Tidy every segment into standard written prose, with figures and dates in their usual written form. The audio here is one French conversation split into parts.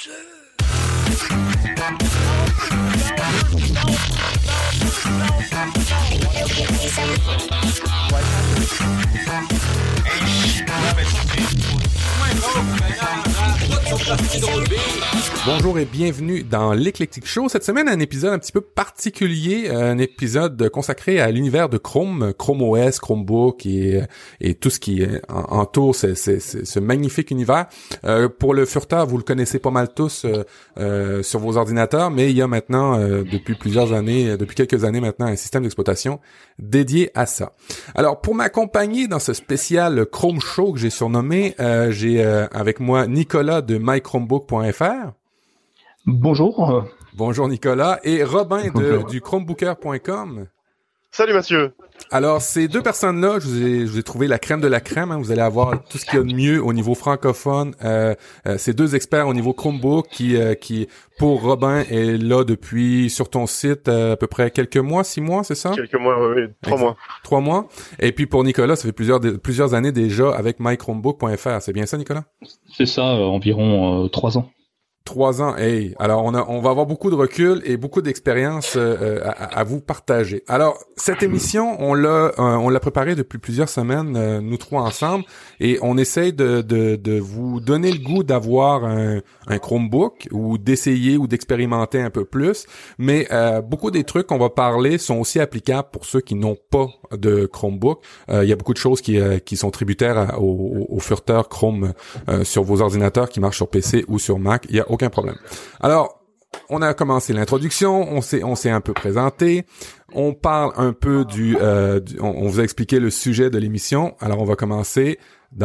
Bonjour et bienvenue dans l'Eclectic Show. Cette semaine, un épisode un petit peu particulier, un épisode consacré à l'univers de Chrome, Chrome OS, Chromebook et tout ce qui entoure ce magnifique univers. Pour le furteur, vous le connaissez pas mal tous sur vos ordinateurs, mais il y a maintenant, depuis quelques années maintenant, un système d'exploitation dédié à ça. Alors, pour m'accompagner dans ce spécial Chrome Show que j'ai surnommé, j'ai avec moi Nicolas de mychromebook.fr. Bonjour. Bonjour Nicolas. Et Robin du chromebooker.com. Salut Mathieu. Alors, ces deux personnes-là, je vous ai trouvé la crème de la crème. Hein. Vous allez avoir tout ce qu'il y a de mieux au niveau francophone. Ces deux experts au niveau Chromebook qui pour Robin, est là depuis, sur ton site, à peu près quelques mois, 6 mois, c'est ça? Quelques mois, oui. 3 mois. 3 mois. Et puis pour Nicolas, ça fait plusieurs années déjà avec mychromebook.fr. C'est bien ça, Nicolas? C'est ça, environ 3 ans. 3 ans, hey. Alors on va avoir beaucoup de recul et beaucoup d'expérience à vous partager. Alors cette émission, on l'a préparée depuis plusieurs semaines, nous trois ensemble, et on essaye de vous donner le goût d'avoir un Chromebook ou d'essayer ou d'expérimenter un peu plus. Mais beaucoup des trucs qu'on va parler sont aussi applicables pour ceux qui n'ont pas de Chromebook. Il y a beaucoup de choses qui sont tributaires au furteur Chrome sur vos ordinateurs qui marchent sur PC ou sur Mac. Il y a aucun problème. Alors, on a commencé l'introduction, on s'est un peu présenté, on parle un peu on vous a expliqué le sujet de l'émission. Alors, on va commencer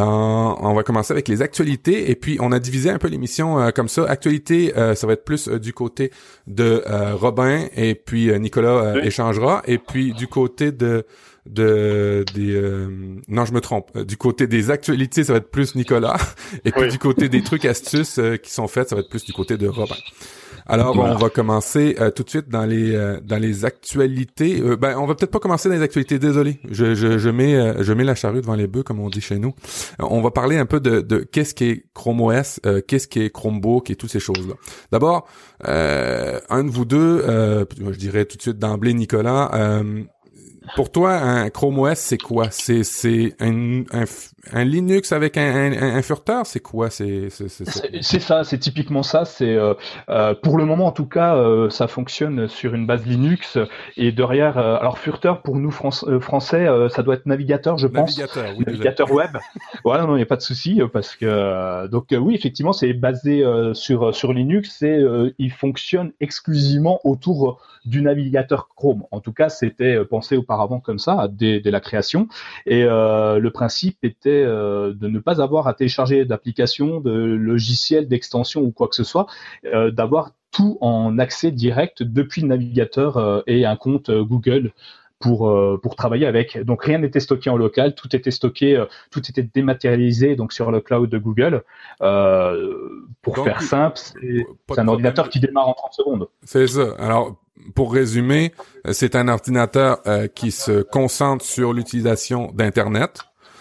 avec les actualités, et puis on a divisé un peu l'émission comme ça. Actualité, ça va être plus du côté de Robin, et puis Nicolas échangera, et puis du côté non, je me trompe. Du côté des actualités, ça va être plus Nicolas. Et puis du côté des trucs astuces qui sont faits, ça va être plus du côté de Robin. Alors, on va commencer tout de suite dans les actualités. On va peut-être pas commencer dans les actualités. Désolé, je mets la charrue devant les bœufs, comme on dit chez nous. On va parler un peu de qu'est-ce qu'est Chrome OS, qu'est-ce qu'est Chromebook et toutes ces choses-là. D'abord, un de vous deux, je dirais tout de suite d'emblée Nicolas. Pour toi, un Chrome OS, c'est quoi? C'est un Linux avec un furteur? C'est quoi? C'est ça, c'est typiquement ça. C'est pour le moment en tout cas, ça fonctionne sur une base Linux, et derrière, alors furteur pour nous français, ça doit être navigateur, je pense. Navigateur web. Voilà, non, il n'y a pas de souci parce que oui, effectivement, c'est basé sur Linux, et il fonctionne exclusivement autour du navigateur Chrome. En tout cas, c'était pensé auparavant comme ça, dès la création. Et le principe était de ne pas avoir à télécharger d'applications, de logiciels, d'extensions ou quoi que ce soit, d'avoir tout en accès direct depuis le navigateur et un compte Google pour travailler avec. Donc rien n'était stocké en local, tout était stocké, tout était dématérialisé donc sur le cloud de Google. Pour donc, faire simple, c'est un ordinateur qui démarre en 30 secondes. C'est ça. Alors pour résumer, c'est un ordinateur qui se concentre sur l'utilisation d'Internet.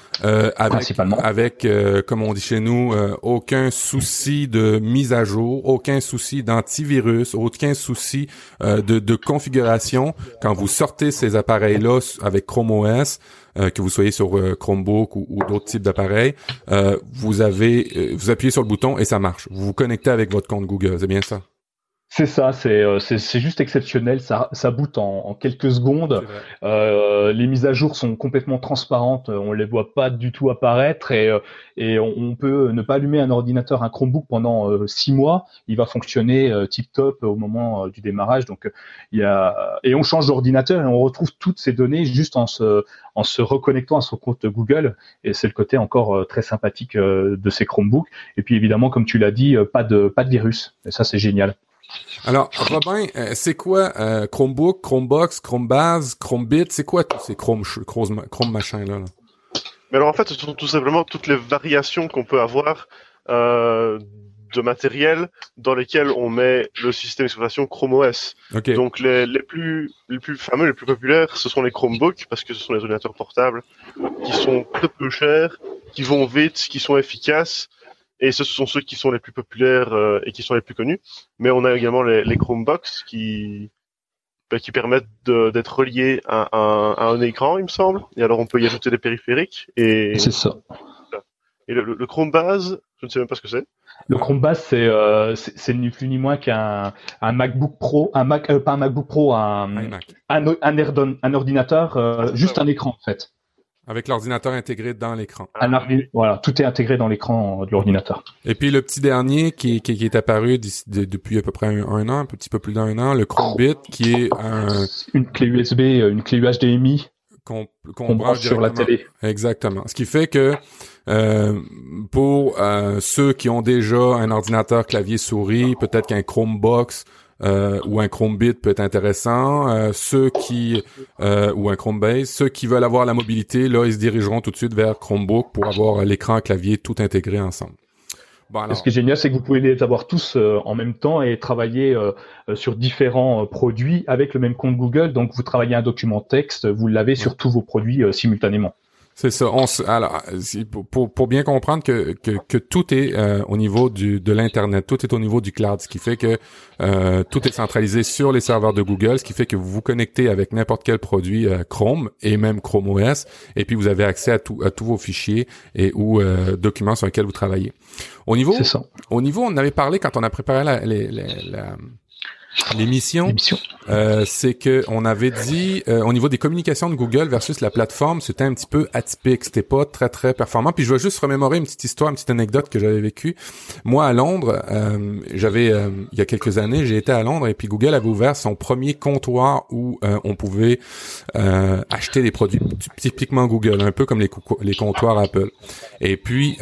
Avec comme on dit chez nous, aucun souci de mise à jour, aucun souci d'antivirus, aucun souci de configuration. Quand vous sortez ces appareils-là avec Chrome OS, que vous soyez sur Chromebook ou d'autres types d'appareils, vous appuyez sur le bouton et ça marche. Vous vous connectez avec votre compte Google, c'est bien ça? C'est ça, c'est juste exceptionnel, ça boot en quelques secondes. Les mises à jour sont complètement transparentes, on les voit pas du tout apparaître, et on peut ne pas allumer un ordinateur, un Chromebook pendant 6 mois, il va fonctionner tip top au moment du démarrage. Donc et on change d'ordinateur et on retrouve toutes ces données juste en se reconnectant à son compte Google, et c'est le côté encore très sympathique de ces Chromebooks. Et puis évidemment, comme tu l'as dit, pas de virus, et ça c'est génial. Alors, Robin, c'est quoi Chromebook, Chromebox, Chromebase, Chromebit? C'est quoi tous ces Chrome machins là? Mais alors en fait, ce sont tout simplement toutes les variations qu'on peut avoir de matériel dans lesquels on met le système d'exploitation Chrome OS. Okay. Donc les plus fameux, les plus populaires, ce sont les Chromebooks, parce que ce sont les ordinateurs portables qui sont très peu chers, qui vont vite, qui sont efficaces, et ce sont ceux qui sont les plus populaires et qui sont les plus connus. Mais on a également les Chromebox qui permettent d'être reliés à un écran, il me semble. Et alors on peut y ajouter des périphériques. Et c'est ça. Et le Chromebase, je ne sais même pas ce que c'est. Le Chromebase, c'est ni plus ni moins qu'un MacBook Pro, pas un MacBook Pro, un ordinateur, juste un écran en fait. Avec l'ordinateur intégré dans l'écran. Voilà, tout est intégré dans l'écran de l'ordinateur. Et puis le petit dernier qui est apparu depuis à peu près un an, un petit peu plus d'un an, le Chromebit, qui est une clé USB, une clé HDMI qu'on branche sur la télé. Exactement. Ce qui fait que pour ceux qui ont déjà un ordinateur clavier souris, peut-être qu'un Chromebox ou un Chromebit peut être intéressant. Ou un Chromebase, ceux qui veulent avoir la mobilité, là, ils se dirigeront tout de suite vers Chromebook pour avoir l'écran clavier tout intégré ensemble. Bon, alors... Ce qui est génial, c'est que vous pouvez les avoir tous en même temps et travailler sur différents produits avec le même compte Google. Donc, vous travaillez un document texte, vous l'avez sur tous vos produits simultanément. C'est ça. Alors, pour bien comprendre que tout est au niveau de l'internet, tout est au niveau du cloud, ce qui fait que tout est centralisé sur les serveurs de Google, ce qui fait que vous vous connectez avec n'importe quel produit Chrome et même Chrome OS, et puis vous avez accès à tous vos fichiers et ou documents sur lesquels vous travaillez. Au niveau, on avait parlé quand on a préparé l'émission, c'est que on avait dit au niveau des communications de Google versus la plateforme, c'était un petit peu atypique, c'était pas très très performant. Puis je vais juste remémorer une petite histoire, une petite anecdote que j'avais vécue. Moi à Londres, il y a quelques années, j'ai été à Londres et puis Google avait ouvert son premier comptoir où on pouvait acheter des produits typiquement Google, un peu comme les comptoirs Apple. Et puis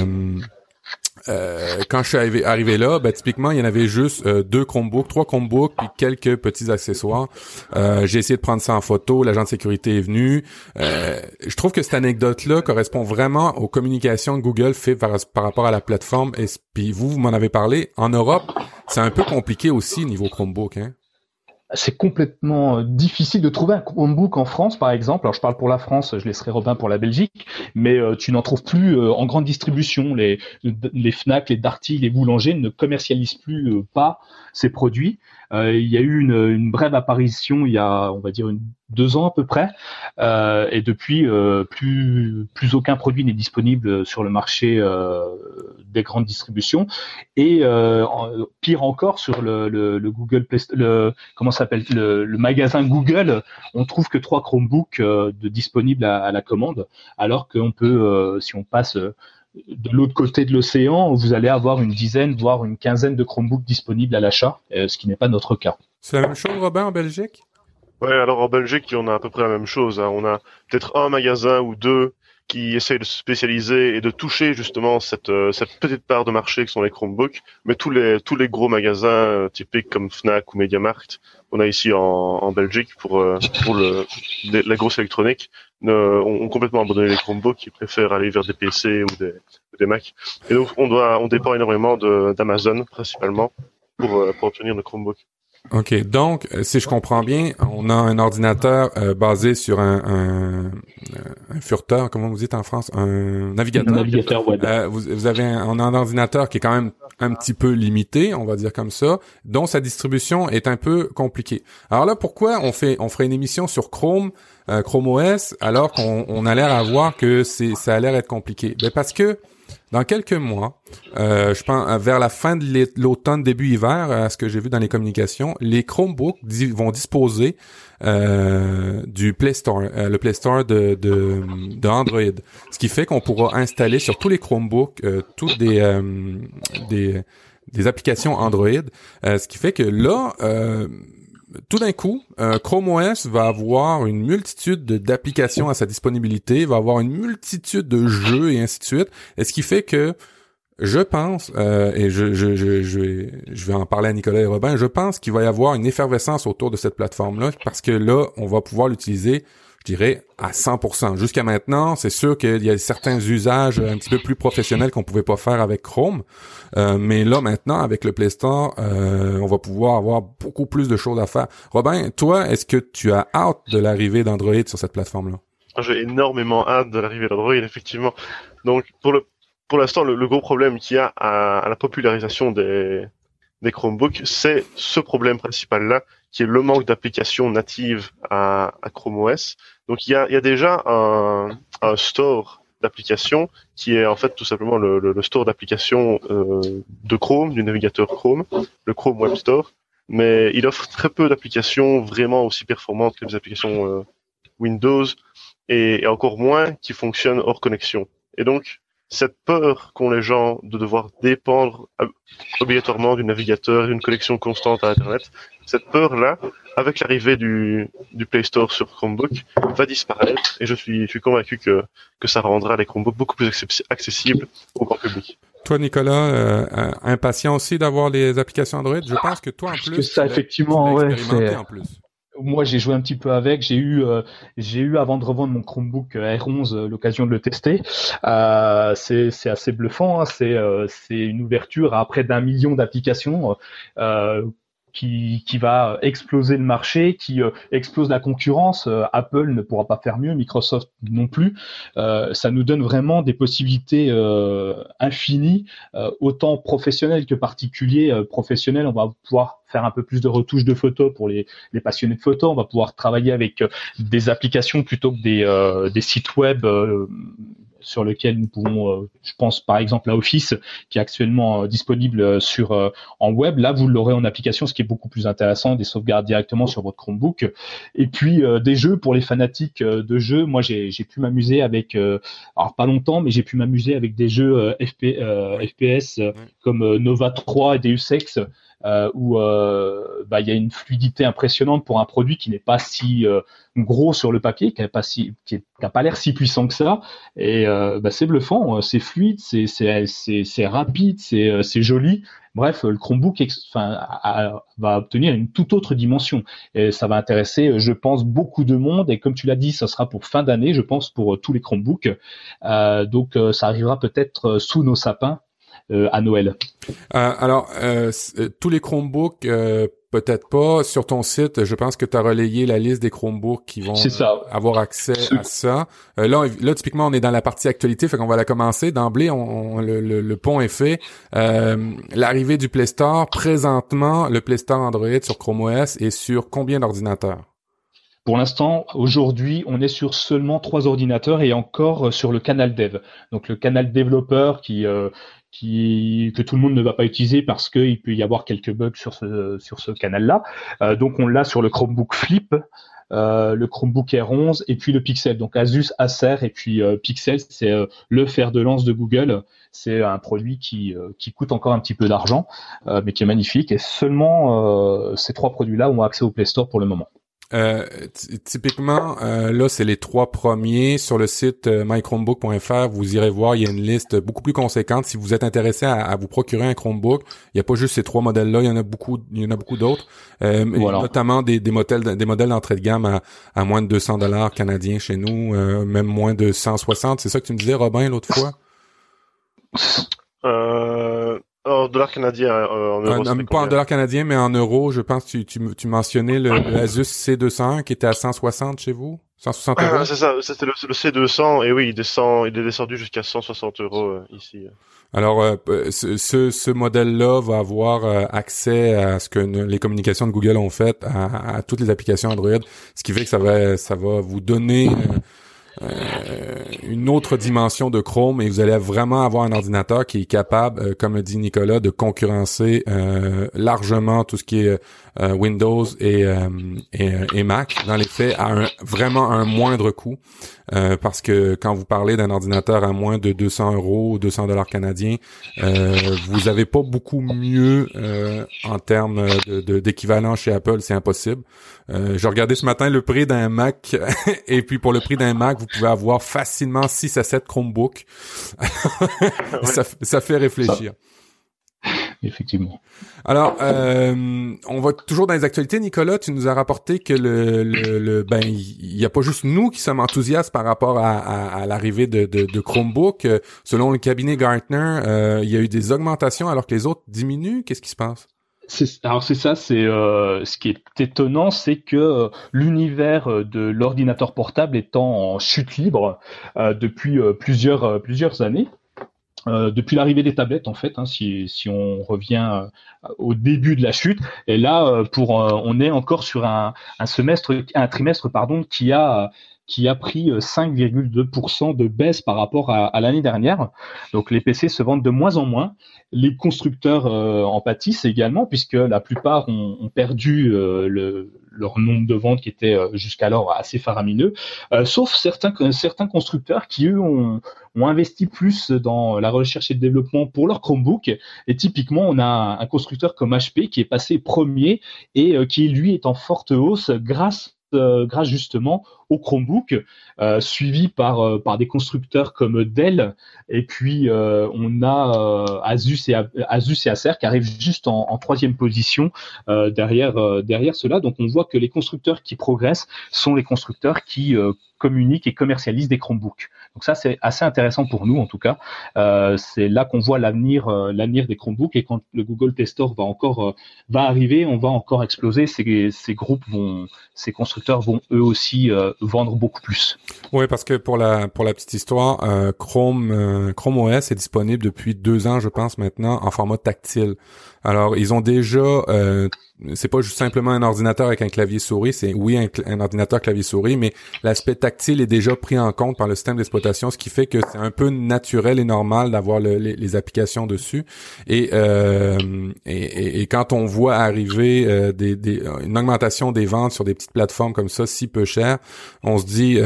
quand je suis arrivé là, typiquement, il y en avait juste 3 Chromebooks, puis quelques petits accessoires. J'ai essayé de prendre ça en photo, l'agent de sécurité est venu. Je trouve que cette anecdote-là correspond vraiment aux communications que Google fait par rapport à la plateforme. Et puis vous m'en avez parlé. En Europe, c'est un peu compliqué aussi niveau Chromebook, hein? C'est complètement difficile de trouver un Chromebook en France, par exemple. Alors, je parle pour la France, je laisserai Robin pour la Belgique, mais tu n'en trouves plus en grande distribution. Les Fnac, les Darty, les boulangers ne commercialisent plus pas ces produits. Il y a eu une brève apparition il y a, on va dire, 2 ans à peu près, et depuis plus aucun produit n'est disponible sur le marché des grandes distributions. Et pire encore, sur le Google Play, le magasin Google, on trouve que 3 Chromebooks disponibles à la commande, alors qu'on peut, si on passe de l'autre côté de l'océan, vous allez avoir une dizaine, voire une quinzaine de Chromebooks disponibles à l'achat, ce qui n'est pas notre cas. C'est la même chose, Robin, en Belgique? Ouais, alors en Belgique, on a à peu près la même chose, hein. On a peut-être un magasin ou 2 qui essayent de se spécialiser et de toucher justement cette petite part de marché que sont les Chromebooks, mais tous les gros magasins typiques comme Fnac ou MediaMarkt qu'on a ici en Belgique pour la grosse électronique ont complètement abandonné les Chromebooks. Ils préfèrent aller vers des PC ou des Mac. Et donc on dépend énormément d'Amazon principalement pour obtenir nos Chromebooks. OK. Donc, si je comprends bien, on a un ordinateur basé sur un furteur, comment vous dites en France, un navigateur. Un navigateur web. On a un ordinateur qui est quand même un petit peu limité, on va dire comme ça, dont sa distribution est un peu compliquée. Alors là, pourquoi on ferait une émission sur Chrome OS, alors qu'on a l'air à voir que ça a l'air être compliqué? Parce que dans quelques mois, je pense vers la fin de l'automne, début hiver, à ce que j'ai vu dans les communications, les Chromebooks vont disposer du Play Store, le Play Store de Android. Ce qui fait qu'on pourra installer sur tous les Chromebooks toutes des applications Android. Ce qui fait que là, tout d'un coup, Chrome OS va avoir une multitude d'applications à sa disponibilité, va avoir une multitude de jeux et ainsi de suite. Et ce qui fait que je pense, et je vais en parler à Nicolas et Robin, je pense qu'il va y avoir une effervescence autour de cette plateforme-là, parce que là, on va pouvoir l'utiliser, je dirais, à 100%. Jusqu'à maintenant, c'est sûr qu'il y a certains usages un petit peu plus professionnels qu'on pouvait pas faire avec Chrome, mais là, maintenant, avec le Play Store, on va pouvoir avoir beaucoup plus de choses à faire. Robin, toi, est-ce que tu as hâte de l'arrivée d'Android sur cette plateforme-là? J'ai énormément hâte de l'arrivée d'Android, effectivement. Donc, pour pour l'instant, le gros problème qu'il y a à la popularisation des Chromebooks, c'est ce problème principal-là, qui est le manque d'applications natives à Chrome OS. Donc il y a déjà un store d'applications qui est en fait tout simplement le store d'applications de Chrome, du navigateur Chrome, le Chrome Web Store, mais il offre très peu d'applications vraiment aussi performantes que les applications Windows et encore moins qui fonctionnent hors connexion. Et donc cette peur qu'ont les gens de devoir dépendre obligatoirement du navigateur, d'une connexion constante à Internet, cette peur-là, avec l'arrivée du Play Store sur Chromebook, va disparaître et je suis convaincu que ça rendra les Chromebooks beaucoup plus accessibles au grand public. Toi, Nicolas, impatient aussi d'avoir les applications Android. Je pense que toi, en plus, ça, effectivement, tu l'as expérimenté en plus. Moi, j'ai joué un petit peu avec. J'ai eu avant de revendre mon Chromebook R11 l'occasion de le tester. C'est assez bluffant. Hein. C'est une ouverture à près d'1 million d'applications qui va exploser le marché, qui explose la concurrence. Apple ne pourra pas faire mieux, Microsoft non plus. Ça nous donne vraiment des possibilités infinies, autant professionnelles que particuliers. Professionnels, on va pouvoir faire un peu plus de retouches de photos pour les passionnés de photos. On va pouvoir travailler avec des applications plutôt que des sites web sur lesquels nous pouvons, je pense par exemple à Office, qui est actuellement disponible en web. Là, vous l'aurez en application, ce qui est beaucoup plus intéressant, des sauvegardes directement sur votre Chromebook. Et puis des jeux pour les fanatiques de jeux. Moi, j'ai pu m'amuser avec, alors pas longtemps, mais j'ai pu m'amuser avec des jeux FPS comme Nova 3 et Deus Ex. Où il y a une fluidité impressionnante pour un produit qui n'est pas si gros sur le papier, qui n'a pas l'air si puissant que ça, et c'est bluffant, c'est fluide, c'est rapide, c'est joli. Bref, le Chromebook va obtenir une toute autre dimension et ça va intéresser, je pense, beaucoup de monde. Et comme tu l'as dit, ça sera pour fin d'année, je pense, pour tous les Chromebooks. Donc, ça arrivera peut-être sous nos sapins à Noël. Tous les Chromebooks, peut-être pas. Sur ton site, je pense que tu as relayé la liste des Chromebooks qui vont avoir accès à ça. Là, typiquement, on est dans la partie actualité, fait qu'on va la commencer. D'emblée, le pont est fait. L'arrivée du Play Store, présentement, le Play Store Android sur Chrome OS est sur combien d'ordinateurs? Pour l'instant, aujourd'hui, on est sur seulement 3 ordinateurs et encore sur le canal dev. Donc le canal développeur que tout le monde ne va pas utiliser parce qu'il peut y avoir quelques bugs sur ce canal-là. Donc on l'a sur le Chromebook Flip, le Chromebook R11 et puis le Pixel. Donc Asus, Acer et puis Pixel, c'est le fer de lance de Google. C'est un produit qui coûte encore un petit peu d'argent, mais qui est magnifique. Et seulement ces 3 produits-là ont accès au Play Store pour le moment. Typiquement, là, c'est les 3 premiers sur le site mychromebook.fr. Vous irez voir, il y a une liste beaucoup plus conséquente. Si vous êtes intéressé à vous procurer un Chromebook, il n'y a pas juste ces 3 modèles-là, il y en a beaucoup d'autres. Voilà. Notamment des modèles d'entrée de gamme à moins de $200 canadiens chez nous, même moins de 160. C'est ça que tu me disais, Robin, l'autre fois? En dollars canadiens, en euros. Pas en dollars canadiens, mais en euros. Je pense que tu mentionnais le Asus C200 qui était à 160 chez vous? 160 euros? C'est ça, c'était le C200, et oui, il est descendu jusqu'à 160 euros ici. Alors, ce modèle-là va avoir accès à ce que les communications de Google ont fait à toutes les applications Android, ce qui fait que ça va vous donner une autre dimension de Chrome et vous allez vraiment avoir un ordinateur qui est capable, comme le dit Nicolas, de concurrencer largement tout ce qui est Windows et Mac dans les faits à vraiment un moindre coût, parce que quand vous parlez d'un ordinateur à moins de 200 euros ou $200 canadiens, vous avez pas beaucoup mieux en termes d'équivalent chez Apple, c'est impossible. J'ai regardé ce matin le prix d'un Mac et puis pour le prix d'un Mac, vous pouvez avoir facilement 6 à 7 Chromebooks. Ça fait réfléchir. Effectivement. Alors, on va toujours dans les actualités. Nicolas, tu nous as rapporté que il y a pas juste nous qui sommes enthousiastes par rapport à l'arrivée de Chromebook. Selon le cabinet Gartner, il y a eu des augmentations alors que les autres diminuent. Qu'est-ce qui se passe? Ce qui est étonnant, c'est que l'univers de l'ordinateur portable étant en chute libre depuis plusieurs années. depuis l'arrivée des tablettes en fait, hein, si on revient au début de la chute. Et là, on est encore sur un trimestre pardon, qui a pris 5,2% de baisse par rapport à l'année dernière. Donc les PC se vendent de moins en moins. Les constructeurs en pâtissent également, puisque la plupart ont perdu leur nombre de ventes qui était jusqu'alors assez faramineux, sauf certains constructeurs qui, eux, ont investi plus dans la recherche et le développement pour leur Chromebook. Et typiquement, on a un constructeur comme HP qui est passé premier et qui, lui, est en forte hausse grâce justement au Chromebook, suivi par des constructeurs comme Dell, et puis on a Asus et Acer qui arrivent juste en troisième position derrière cela. Donc on voit que les constructeurs qui progressent sont les constructeurs qui communiquent et commercialisent des Chromebooks. Donc ça, c'est assez intéressant pour nous, en tout cas. C'est là qu'on voit l'avenir des Chromebooks, et quand le Google Play Store va arriver, on va encore exploser. Ces constructeurs vont eux aussi vendre beaucoup plus. Oui, parce que pour la petite histoire, Chrome OS est disponible depuis 2 ans, je pense maintenant, en format tactile. Alors, ils ont déjà, c'est pas juste simplement un ordinateur avec un clavier souris, c'est un ordinateur clavier souris, mais l'aspect tactile est déjà pris en compte par le système d'exploitation, ce qui fait que c'est un peu naturel et normal d'avoir les applications dessus. Et quand on voit arriver une augmentation des ventes sur des petites plateformes comme ça, si peu cher, on se dit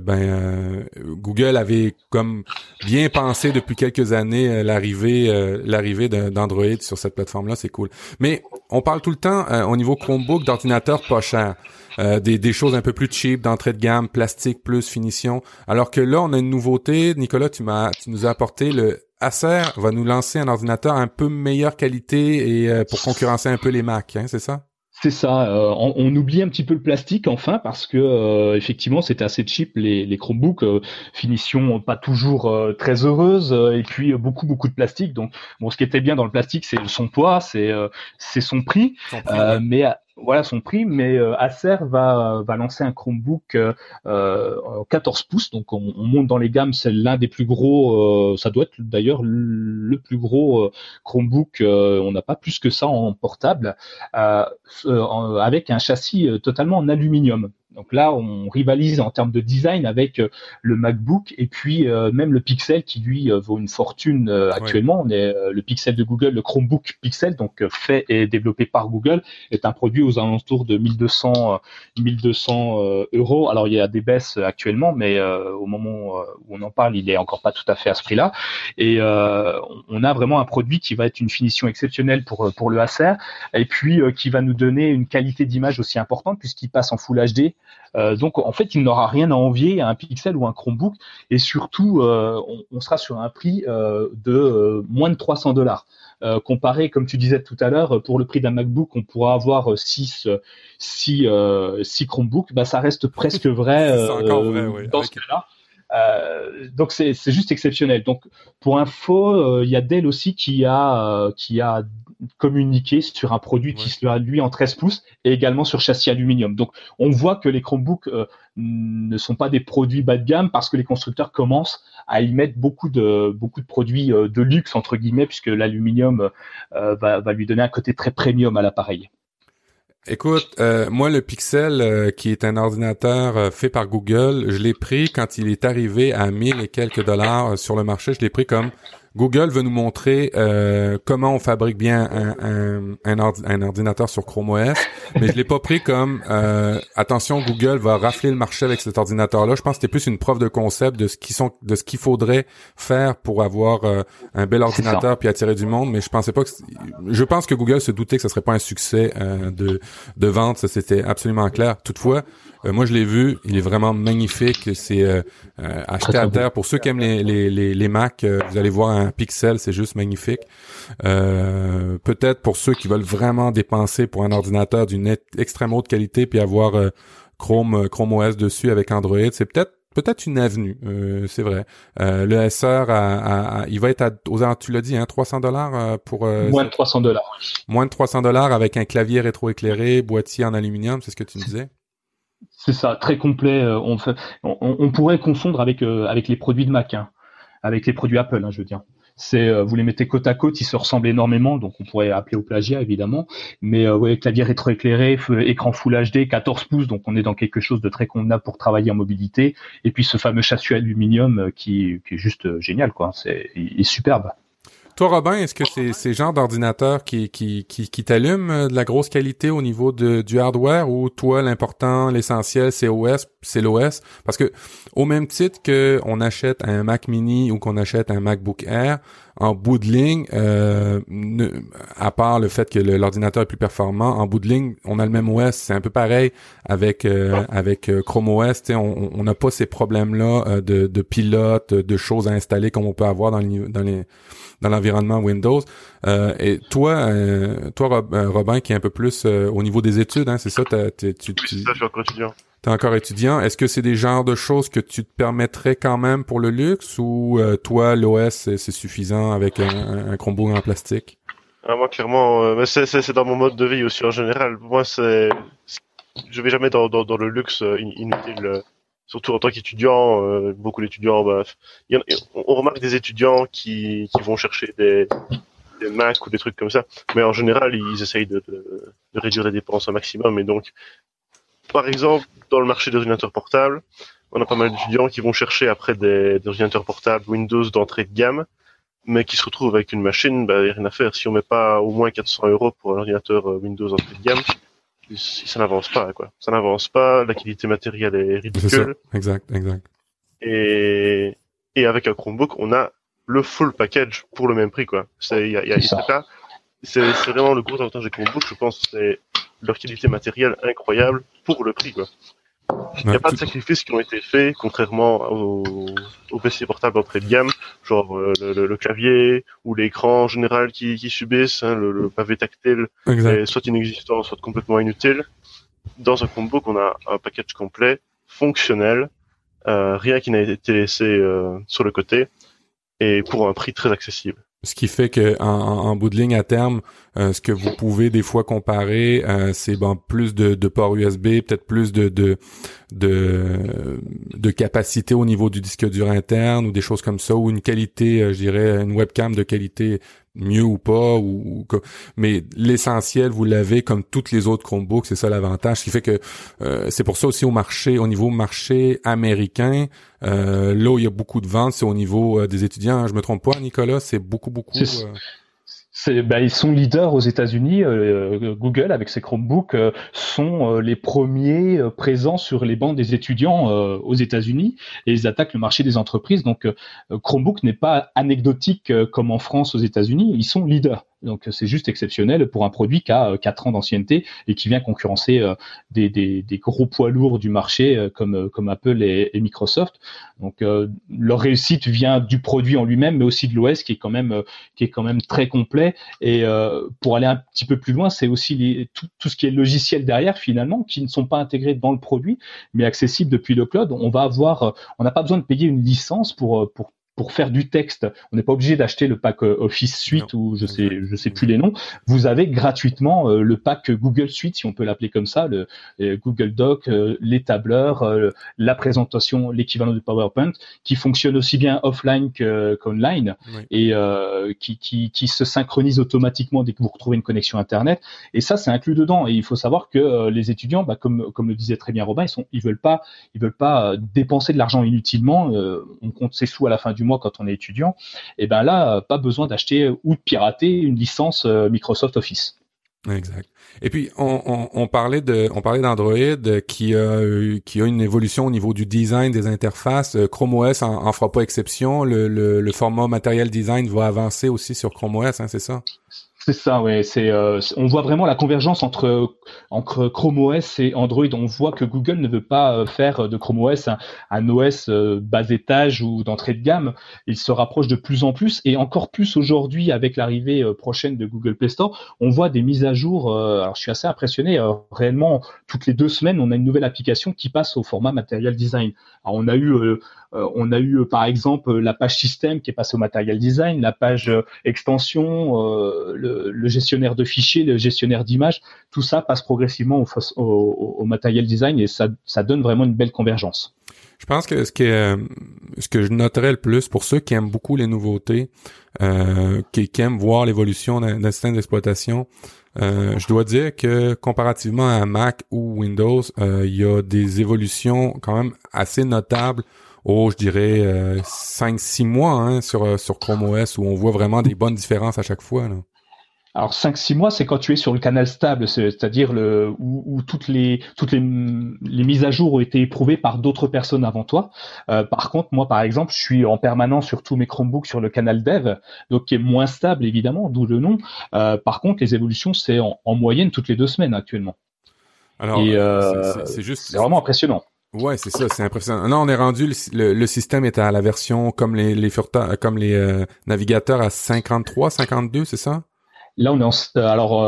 Google avait comme bien pensé depuis quelques années l'arrivée d'Android sur cette plateforme-là, c'est cool. Mais on parle tout le temps au niveau Chromebook d'ordinateurs pas chers. Des choses un peu plus cheap, d'entrée de gamme, plastique plus finition. Alors que là, on a une nouveauté. Nicolas, tu nous as apporté le Acer va nous lancer un ordinateur un peu meilleure qualité et pour concurrencer un peu les Mac, hein, c'est ça? C'est ça. On oublie un petit peu le plastique enfin, parce que effectivement c'était assez cheap les Chromebooks, finition pas toujours très heureuse, et puis beaucoup de plastique. Donc bon, ce qui était bien dans le plastique, c'est son poids, c'est son prix, mais voilà son prix. Mais Acer va lancer un Chromebook 14 pouces, donc on monte dans les gammes. C'est l'un des plus gros, ça doit être d'ailleurs le plus gros Chromebook. On n'a pas plus que ça en portable, avec un châssis totalement en aluminium. Donc là, on rivalise en termes de design avec le MacBook, et puis même le Pixel qui lui vaut une fortune actuellement. On est le Pixel de Google, le Chromebook Pixel, donc fait et développé par Google, est un produit aux alentours de 1200 euros. Alors il y a des baisses actuellement, mais au moment où on en parle, il est encore pas tout à fait à ce prix-là. Et on a vraiment un produit qui va être une finition exceptionnelle pour le Acer, et puis qui va nous donner une qualité d'image aussi importante puisqu'il passe en Full HD. Donc en fait, il n'aura rien à envier à un Pixel ou un Chromebook, et surtout on sera sur un prix de moins de $300. Comparé, comme tu disais tout à l'heure, pour le prix d'un MacBook, on pourra avoir 6 Chromebooks. Bah, ça reste presque vrai, vrai dans ce cas-là. Donc c'est juste exceptionnel. Donc pour info, il y a Dell aussi qui a communiqué sur un produit qui sera lui en 13 pouces et également sur châssis aluminium. Donc on voit que les Chromebooks ne sont pas des produits bas de gamme, parce que les constructeurs commencent à y mettre beaucoup de produits de luxe entre guillemets, puisque l'aluminium va lui donner un côté très premium à l'appareil. Écoute, moi le Pixel, qui est un ordinateur fait par Google, je l'ai pris quand il est arrivé à 1000 et quelques dollars sur le marché. Je l'ai pris comme Google veut nous montrer comment on fabrique bien un ordinateur sur Chrome OS, mais je l'ai pas pris comme attention, Google va rafler le marché avec cet ordinateur-là. Je pense que c'était plus une preuve de concept de ce qu'il faudrait faire pour avoir un bel ordinateur puis attirer du monde. Mais je pense que Google se doutait que ça serait pas un succès de vente. Ça, c'était absolument clair. Toutefois, moi je l'ai vu, il est vraiment magnifique. C'est acheté à terre. Pour ceux qui aiment les Mac, vous allez voir un Pixel, c'est juste magnifique. Peut-être pour ceux qui veulent vraiment dépenser pour un ordinateur d'une extrême haute qualité puis avoir Chrome OS dessus avec Android, c'est peut-être une avenue, c'est vrai. Le Acer, il va être tu l'as dit, hein, $300 pour moins de $300. Moins de $300 avec un clavier rétroéclairé, boîtier en aluminium, c'est ce que tu me disais. C'est ça, très complet. On pourrait confondre avec les produits de Mac, hein, avec les produits Apple, hein, je veux dire. Vous les mettez côte à côte, ils se ressemblent énormément, donc on pourrait appeler au plagiat évidemment. Mais clavier rétroéclairé, écran Full HD, 14 pouces, donc on est dans quelque chose de très convenable pour travailler en mobilité. Et puis ce fameux châssis aluminium qui est juste génial, quoi. Il est superbe. Toi, Robin, est-ce que c'est ces genres d'ordinateurs qui t'allument de la grosse qualité au niveau du hardware, ou toi, l'important, l'essentiel, c'est l'OS? Parce que, au même titre que on achète un Mac Mini ou qu'on achète un MacBook Air, en bout de ligne, à part le fait que l'ordinateur est plus performant, en bout de ligne, on a le même OS. C'est un peu pareil avec Chrome OS. On n'a pas ces problèmes-là de pilote, de choses à installer comme on peut avoir dans l'environnement Windows. Et toi, Robin, qui est un peu plus au niveau des études, hein, c'est ça? Oui, c'est ça, je suis encore étudiant. T'es encore étudiant. Est-ce que c'est des genres de choses que tu te permettrais quand même pour le luxe, ou toi, l'OS, c'est suffisant avec un Chromebook en plastique? Moi, clairement, mais c'est dans mon mode de vie aussi en général. Moi, je vais jamais dans le luxe inutile. Surtout en tant qu'étudiant, beaucoup d'étudiants, on remarque des étudiants qui vont chercher des Mac ou des trucs comme ça. Mais en général, ils essayent de réduire les dépenses au maximum. Et donc, par exemple, dans le marché des ordinateurs portables, on a pas mal d'étudiants qui vont chercher après des ordinateurs portables Windows d'entrée de gamme, mais qui se retrouvent avec une machine, y a rien à faire. Si on met pas au moins 400 € pour un ordinateur Windows d'entrée de gamme, ça n'avance pas, quoi. Ça n'avance pas, la qualité matérielle est ridicule. C'est ça. Exact. Et avec un Chromebook, on a le full package pour le même prix, quoi. C'est vraiment le gros avantage des Chromebooks, je pense, c'est leur qualité matérielle incroyable pour le prix, quoi. Il n'y a pas de sacrifices qui ont été faits, contrairement aux PC portables d'entrée de gamme, genre le clavier ou l'écran en général qui subissent, hein, le pavé tactile est soit inexistant, soit complètement inutile. Dans un Chromebook, on a un package complet, fonctionnel, rien qui n'a été laissé sur le côté, et pour un prix très accessible. Ce qui fait que en bout de ligne, à terme, ce que vous pouvez des fois comparer, c'est plus de ports USB, peut-être plus de capacité au niveau du disque dur interne, ou des choses comme ça, ou une qualité, je dirais, une webcam de qualité mieux ou pas, mais l'essentiel, vous l'avez comme toutes les autres Chromebooks, c'est ça l'avantage. Ce qui fait que c'est pour ça aussi au niveau marché américain, là où il y a beaucoup de ventes, c'est au niveau des étudiants, hein. Je me trompe pas, Nicolas, c'est beaucoup. Ils sont leaders aux États-Unis. Google, avec ses Chromebooks, sont les premiers présents sur les bancs des étudiants aux États-Unis, et ils attaquent le marché des entreprises. Donc, Chromebook n'est pas anecdotique comme en France aux États-Unis. Ils sont leaders. Donc c'est juste exceptionnel pour un produit qui a 4 ans d'ancienneté et qui vient concurrencer des gros poids lourds du marché comme Apple et Microsoft. Donc leur réussite vient du produit en lui-même, mais aussi de l'OS qui est quand même très complet. Et pour aller un petit peu plus loin, c'est aussi tout ce qui est logiciel derrière finalement, qui ne sont pas intégrés dans le produit, mais accessibles depuis le cloud. On n'a pas besoin de payer une licence pour faire du texte. On n'est pas obligé d'acheter le pack Office Suite ou je sais plus les noms. Vous avez gratuitement le pack Google Suite, si on peut l'appeler comme ça, le Google Doc, les tableurs, la présentation, l'équivalent de PowerPoint, qui fonctionne aussi bien offline qu'online, et qui se synchronise automatiquement dès que vous retrouvez une connexion Internet. Et ça, c'est inclus dedans. Et il faut savoir que les étudiants, comme le disait très bien Robin, ils veulent pas dépenser de l'argent inutilement. On compte ses sous à la fin du mois quand on est étudiant, et là, pas besoin d'acheter ou de pirater une licence Microsoft Office. Exact. Et puis on parlait d'Android qui a une évolution au niveau du design des interfaces. Chrome OS en fera pas exception. Le format Material Design va avancer aussi sur Chrome OS, hein, c'est ça? C'est ça, ouais. On voit vraiment la convergence entre Chrome OS et Android. On voit que Google ne veut pas faire de Chrome OS un OS bas étage ou d'entrée de gamme. Il se rapproche de plus en plus, et encore plus aujourd'hui avec l'arrivée prochaine de Google Play Store. On voit des mises à jour. Alors je suis assez impressionné. Réellement, toutes les 2 semaines, on a une nouvelle application qui passe au format Material Design. Alors on a eu par exemple la page système qui est passée au Material Design, la page extension, le gestionnaire de fichiers, le gestionnaire d'images, tout ça passe progressivement au Material Design, et ça donne vraiment une belle convergence. Je pense que ce que je noterais le plus pour ceux qui aiment beaucoup les nouveautés, qui aiment voir l'évolution d'un système d'exploitation, je dois dire que comparativement à Mac ou Windows, il y a des évolutions quand même assez notables. Je dirais 5-6 mois sur Chrome OS, où on voit vraiment des bonnes différences à chaque fois, là. Alors 5-6 mois, c'est quand tu es sur le canal stable, c'est-à-dire où toutes les mises à jour ont été éprouvées par d'autres personnes avant toi. Par contre, moi par exemple, je suis en permanence sur tous mes Chromebooks sur le canal dev, donc qui est moins stable évidemment, d'où le nom. Par contre, les évolutions, c'est en moyenne toutes les 2 semaines actuellement. Alors, c'est c'est vraiment impressionnant. Ouais, c'est ça, c'est impressionnant. Là, on est rendu, le système est à la version comme les navigateurs à 53, 52, c'est ça? Là, on est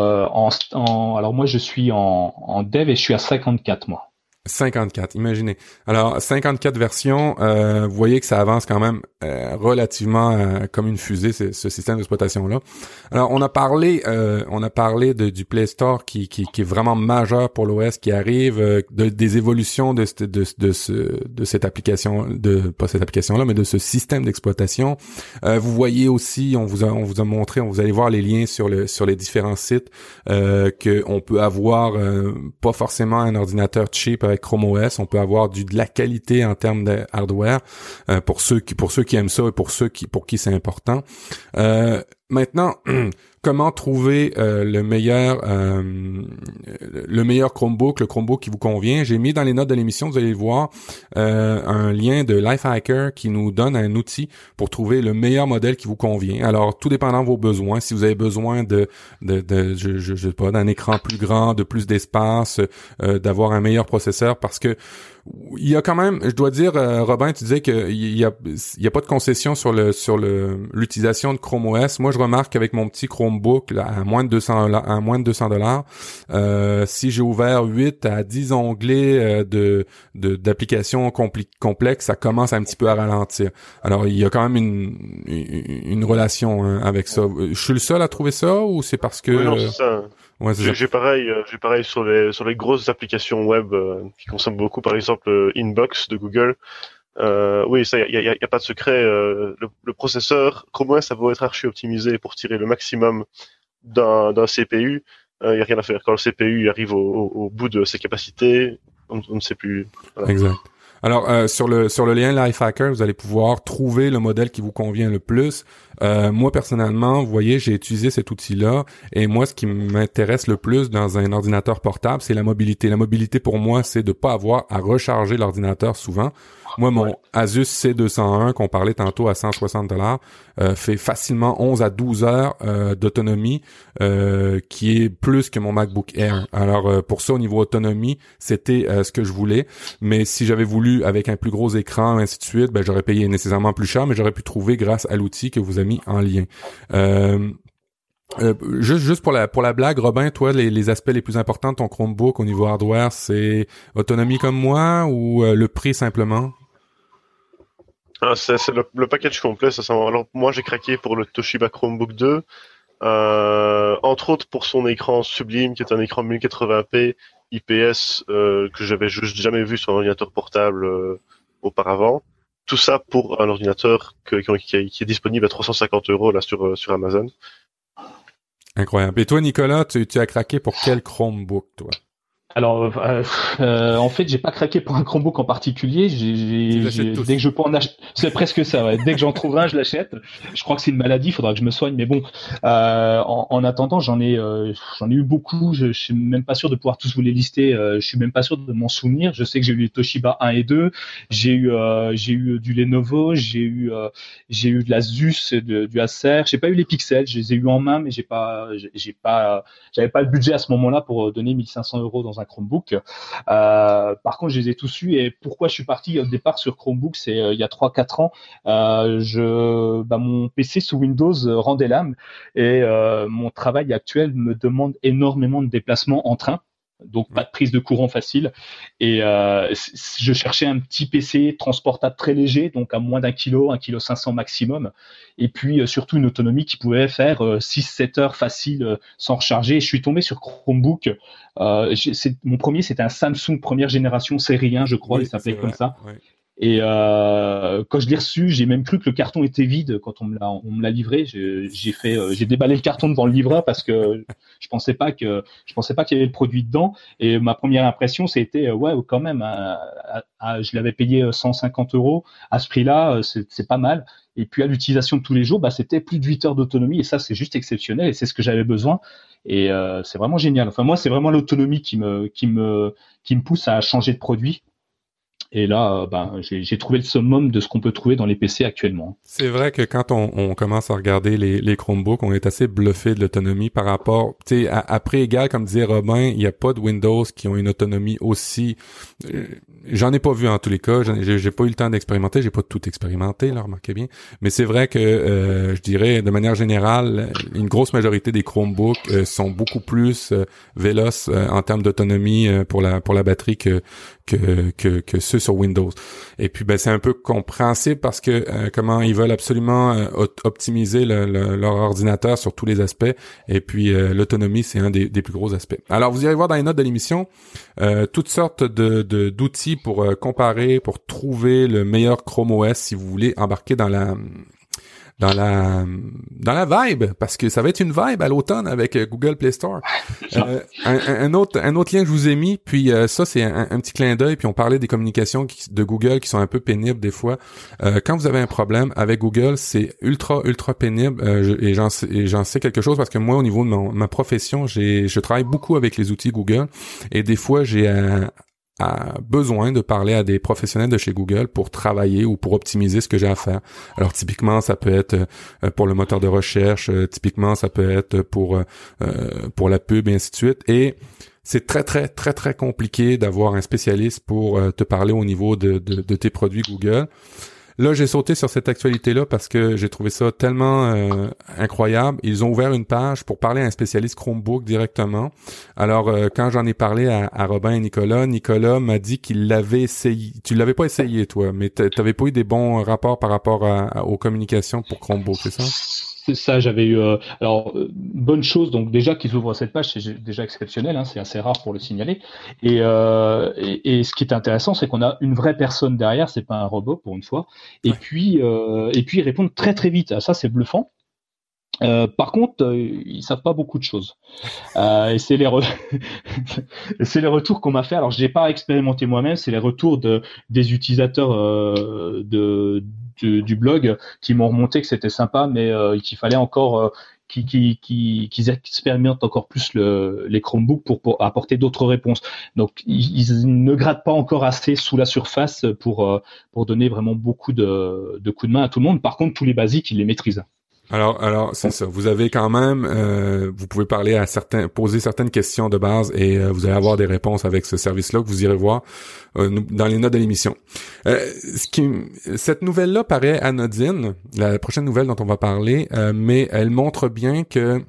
alors moi, je suis en dev et je suis à 54, moi. 54, imaginez. Alors, 54 versions, vous voyez que ça avance quand même relativement comme une fusée, ce système d'exploitation-là. Alors, on a parlé du Play Store qui est vraiment majeur pour l'OS, qui arrive, des évolutions de cette application, pas cette application-là, mais de ce système d'exploitation. Vous voyez aussi, on vous a montré, vous allez voir les liens sur les différents sites, que on peut avoir pas forcément un ordinateur cheap avec Chrome OS, on peut avoir de la qualité en termes de hardware, pour ceux qui aiment ça et pour qui c'est important. Maintenant, comment trouver le meilleur Chromebook, le Chromebook qui vous convient? J'ai mis dans les notes de l'émission, vous allez le voir, un lien de Lifehacker qui nous donne un outil pour trouver le meilleur modèle qui vous convient. Alors, tout dépendant de vos besoins, si vous avez besoin je sais pas, d'un écran plus grand, de plus d'espace, d'avoir un meilleur processeur, parce que il y a quand même, je dois dire, Robin, tu disais qu'il y a pas de concession sur l'utilisation de Chrome OS. Moi, je remarque qu'avec mon petit Chromebook là, à moins de $200, si j'ai ouvert 8 à 10 onglets d'applications complexes, ça commence un petit peu à ralentir. Alors, il y a quand même une relation avec ça. Je suis le seul à trouver ça, ou c'est parce que... Oui, non, c'est ça. Ouais, j'ai pareil sur les grosses applications web qui consomment beaucoup, par exemple Inbox de Google. Oui, ça, y a pas de secret. Le processeur Chrome OS, ça va être archi optimisé pour tirer le maximum d'un CPU. Y a rien à faire. Quand le CPU arrive au bout de ses capacités, on ne sait plus. Voilà. Exact. Alors, sur le lien Lifehacker, vous allez pouvoir trouver le modèle qui vous convient le plus. Moi, personnellement, vous voyez, j'ai utilisé cet outil-là, et moi, ce qui m'intéresse le plus dans un ordinateur portable, c'est la mobilité. La mobilité, pour moi, c'est de pas avoir à recharger l'ordinateur souvent. Moi, mon Asus C201, qu'on parlait tantôt à $160, fait facilement 11 à 12 heures d'autonomie, qui est plus que mon MacBook Air. Alors, pour ça, au niveau autonomie, c'était ce que je voulais. Mais si j'avais voulu avec un plus gros écran, ainsi de suite, ben j'aurais payé nécessairement plus cher, mais j'aurais pu trouver grâce à l'outil que vous avez mis en lien. Juste pour la blague, Robin, toi, les aspects les plus importants de ton Chromebook au niveau hardware, c'est autonomie comme moi, ou le prix simplement? C'est le package complet, ça. Alors moi, j'ai craqué pour le Toshiba Chromebook 2, entre autres pour son écran sublime, qui est un écran 1080p IPS que j'avais juste jamais vu sur un ordinateur portable auparavant. Tout ça pour un ordinateur qui est disponible à 350 € là sur Amazon. Incroyable. Et toi, Nicolas, tu as craqué pour quel Chromebook, toi? Alors, en fait, j'ai pas craqué pour un Chromebook en particulier. Dès que je peux en acheter, c'est presque ça. Ouais. Dès que j'en trouve un, je l'achète. Je crois que c'est une maladie, il faudra que je me soigne. Mais bon, en attendant, j'en ai eu beaucoup. Je suis même pas sûr de pouvoir tous vous les lister. Je suis même pas sûr de m'en souvenir. Je sais que j'ai eu les Toshiba 1 et 2. J'ai eu du Lenovo. J'ai eu de l'Asus, du Acer. J'ai pas eu les Pixel. Je les ai eu en main, mais j'avais pas le budget à ce moment-là pour donner 1500 € dans un Chromebook. Par contre, je les ai tous eus. Et pourquoi je suis parti au départ sur Chromebook, c'est il y a 3-4 ans, mon PC sous Windows rendait l'âme, et mon travail actuel me demande énormément de déplacements en train. Donc pas de prise de courant facile, et je cherchais un petit PC transportable très léger, donc à moins d'1 kg, 1,5 kg maximum, et puis surtout une autonomie qui pouvait faire 6-7 heures facile sans recharger. Et je suis tombé sur Chromebook. Mon premier, c'était un Samsung première génération série 1, je crois, il s'appelait comme ça. Ouais. Et quand je l'ai reçu, j'ai même cru que le carton était vide quand on me l'a livré. J'ai déballé le carton devant le livreur parce que je pensais pas qu'il y avait le produit dedans. Et ma première impression, c'était ouais, quand même, je l'avais payé 150 € à ce prix-là, c'est pas mal. Et puis à l'utilisation de tous les jours, c'était plus de 8 heures d'autonomie et ça, c'est juste exceptionnel et c'est ce que j'avais besoin. Et c'est vraiment génial. Enfin moi, c'est vraiment l'autonomie qui me pousse à changer de produit. Et là, j'ai trouvé le summum de ce qu'on peut trouver dans les PC actuellement. C'est vrai que quand on commence à regarder les Chromebooks, on est assez bluffé de l'autonomie par rapport, tu sais, après égal, comme disait Robin, il n'y a pas de Windows qui ont une autonomie aussi. J'en ai pas vu en tous les cas. J'ai pas eu le temps d'expérimenter. J'ai pas tout expérimenté, là, remarquez bien. Mais c'est vrai que je dirais, de manière générale, une grosse majorité des Chromebooks sont beaucoup plus véloces en termes d'autonomie pour la batterie que ceux sur Windows. Et puis c'est un peu compréhensible parce que comment ils veulent absolument optimiser leur ordinateur sur tous les aspects. Et puis l'autonomie, c'est un des plus gros aspects. Alors vous irez voir dans les notes de l'émission toutes sortes d'outils pour comparer, pour trouver le meilleur Chrome OS si vous voulez embarquer dans la vibe, parce que ça va être une vibe à l'automne avec Google Play Store. Un autre lien que je vous ai mis, puis ça c'est un petit clin d'œil, puis on parlait des communications de Google qui sont un peu pénibles des fois. Quand vous avez un problème avec Google, c'est ultra pénible, et j'en sais quelque chose parce que moi au niveau de ma profession, je travaille beaucoup avec les outils Google et des fois j'ai a besoin de parler à des professionnels de chez Google pour travailler ou pour optimiser ce que j'ai à faire. Alors typiquement, ça peut être pour le moteur de recherche, typiquement ça peut être pour la pub et ainsi de suite. Et c'est très compliqué d'avoir un spécialiste pour te parler au niveau de tes produits Google. Là, j'ai sauté sur cette actualité-là parce que j'ai trouvé ça tellement incroyable. Ils ont ouvert une page pour parler à un spécialiste Chromebook directement. Alors, quand j'en ai parlé à Robin et Nicolas m'a dit qu'il l'avait essayé. Tu l'avais pas essayé, toi, mais t'avais pas eu des bons rapports par rapport aux communications pour Chromebook, c'est ça? C'est ça, j'avais eu bonne chose. Donc déjà qu'ils ouvrent cette page, c'est déjà exceptionnel, hein, c'est assez rare pour le signaler. Et ce qui est intéressant, c'est qu'on a une vraie personne derrière, c'est pas un robot pour une fois. Et puis ils répondent très vite. Ah, ça c'est bluffant. Par contre, ils savent pas beaucoup de choses. Et c'est les retours qu'on m'a fait. Alors, je n'ai pas expérimenté moi-même. C'est les retours des utilisateurs du blog qui m'ont remonté que c'était sympa, mais qu'il fallait encore qu'ils expérimentent encore plus les Chromebooks pour apporter d'autres réponses. Donc, ils ne grattent pas encore assez sous la surface pour donner vraiment beaucoup de coups de main à tout le monde. Par contre, tous les basiques, ils les maîtrisent. Alors c'est ça. Vous avez quand même, vous pouvez parler poser certaines questions de base et vous allez avoir des réponses avec ce service-là que vous irez voir dans les notes de l'émission. Cette nouvelle-là paraît anodine, la prochaine nouvelle dont on va parler, mais elle montre bien que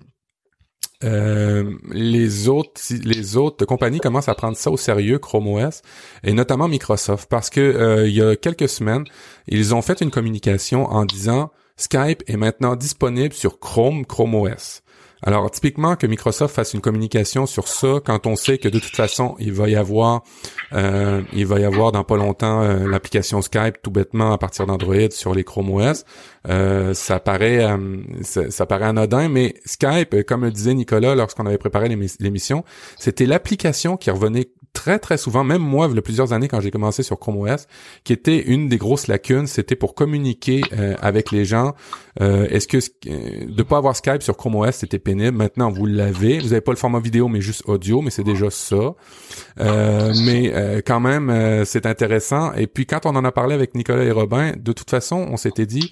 les autres compagnies commencent à prendre ça au sérieux, Chrome OS, et notamment Microsoft, parce que il y a quelques semaines, ils ont fait une communication en disant Skype est maintenant disponible sur Chrome OS. Alors, typiquement, que Microsoft fasse une communication sur ça, quand on sait que de toute façon, il va y avoir dans pas longtemps l'application Skype tout bêtement à partir d'Android sur les Chrome OS, ça paraît anodin, mais Skype, comme le disait Nicolas lorsqu'on avait préparé l'émission, c'était l'application qui revenait très souvent, même moi, il y a plusieurs années quand j'ai commencé sur Chrome OS, qui était une des grosses lacunes, c'était pour communiquer avec les gens. Est-ce que de pas avoir Skype sur Chrome OS, c'était pénible? Maintenant, vous l'avez. Vous avez pas le format vidéo, mais juste audio, mais c'est déjà ça. Mais quand même, c'est intéressant. Et puis, quand on en a parlé avec Nicolas et Robin, de toute façon, on s'était dit,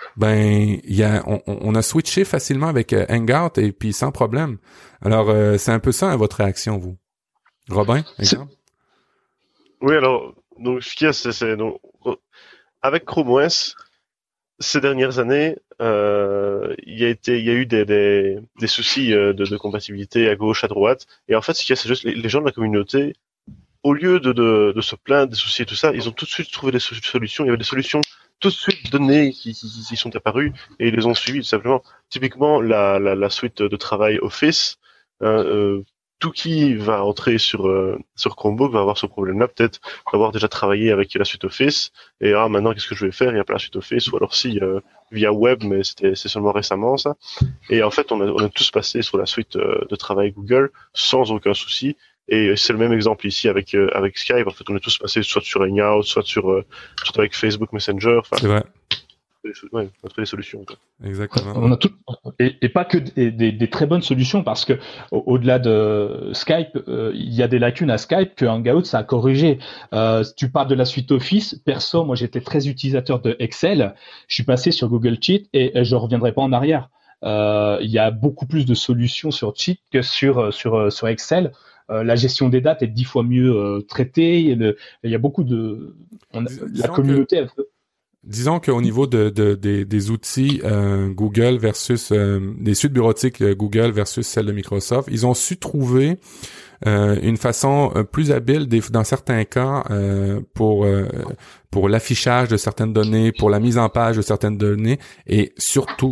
on a switché facilement avec Hangout et puis sans problème. Alors, c'est un peu ça, votre réaction, vous? Robin, exemple? Oui, alors, donc, ce qu'il y a, c'est avec Chrome OS, ces dernières années, il y a eu des soucis de compatibilité à gauche, à droite. Et en fait, ce qu'il y a, c'est juste les gens de la communauté, au lieu de se plaindre des soucis et tout ça, ils ont tout de suite trouvé des solutions. Il y avait des solutions tout de suite données qui sont apparues et ils les ont suivies tout simplement. Typiquement, la suite de travail Office, tout qui va entrer sur Chromebook va avoir ce problème-là, peut-être d'avoir déjà travaillé avec la suite Office, et maintenant qu'est-ce que je vais faire? Il n'y a pas la suite Office, ou alors si via web, mais c'est seulement récemment ça. Et en fait, on a tous passé sur la suite de travail Google sans aucun souci. Et c'est le même exemple ici avec Skype. En fait, on est tous passés soit sur Hangout, soit avec Facebook Messenger. Enfin, c'est vrai. On a trouvé des solutions, quoi. Exactement. On a tout, et pas que des très bonnes solutions, parce que au-delà de Skype, il y a des lacunes à Skype que Hangout ça a corrigé. Tu parles de la suite Office. Perso, moi j'étais très utilisateur de Excel. Je suis passé sur Google Sheet et je reviendrai pas en arrière. Il y a beaucoup plus de solutions sur Sheet que sur Excel. La gestion des dates est 10 fois mieux traitée. Il y a beaucoup de la communauté. Disons qu'au niveau des outils Google versus des suites bureautiques Google versus celles de Microsoft, ils ont su trouver une façon plus habile dans certains cas pour l'affichage de certaines données, pour la mise en page de certaines données, et surtout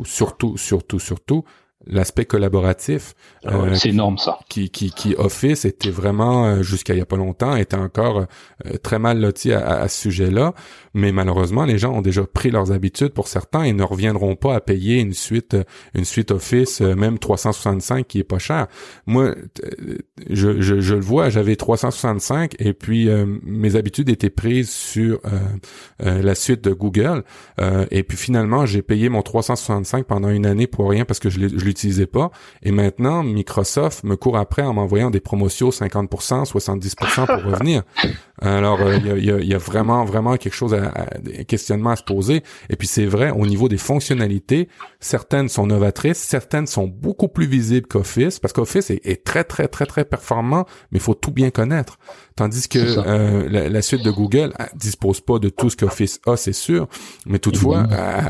l'aspect collaboratif. C'est énorme, ça. Qui Office était vraiment, jusqu'à il y a pas longtemps, était encore très mal loti à ce sujet-là. Mais malheureusement, les gens ont déjà pris leurs habitudes pour certains et ne reviendront pas à payer une suite Office, même 365, qui est pas cher. Moi, je le vois, j'avais 365 et puis mes habitudes étaient prises sur la suite de Google. Et puis finalement, j'ai payé mon 365 pendant une année pour rien parce que je l'utilisais pas. Et maintenant, Microsoft me court après en m'envoyant des promotions 50%, 70% pour revenir. Alors, il y a vraiment quelque chose des questionnements à se poser. Et puis c'est vrai, au niveau des fonctionnalités, certaines sont novatrices, certaines sont beaucoup plus visibles qu'Office, parce qu'Office est très performant, mais il faut tout bien connaître. Tandis que la suite de Google dispose pas de tout ce qu'Office a, c'est sûr, mais toutefois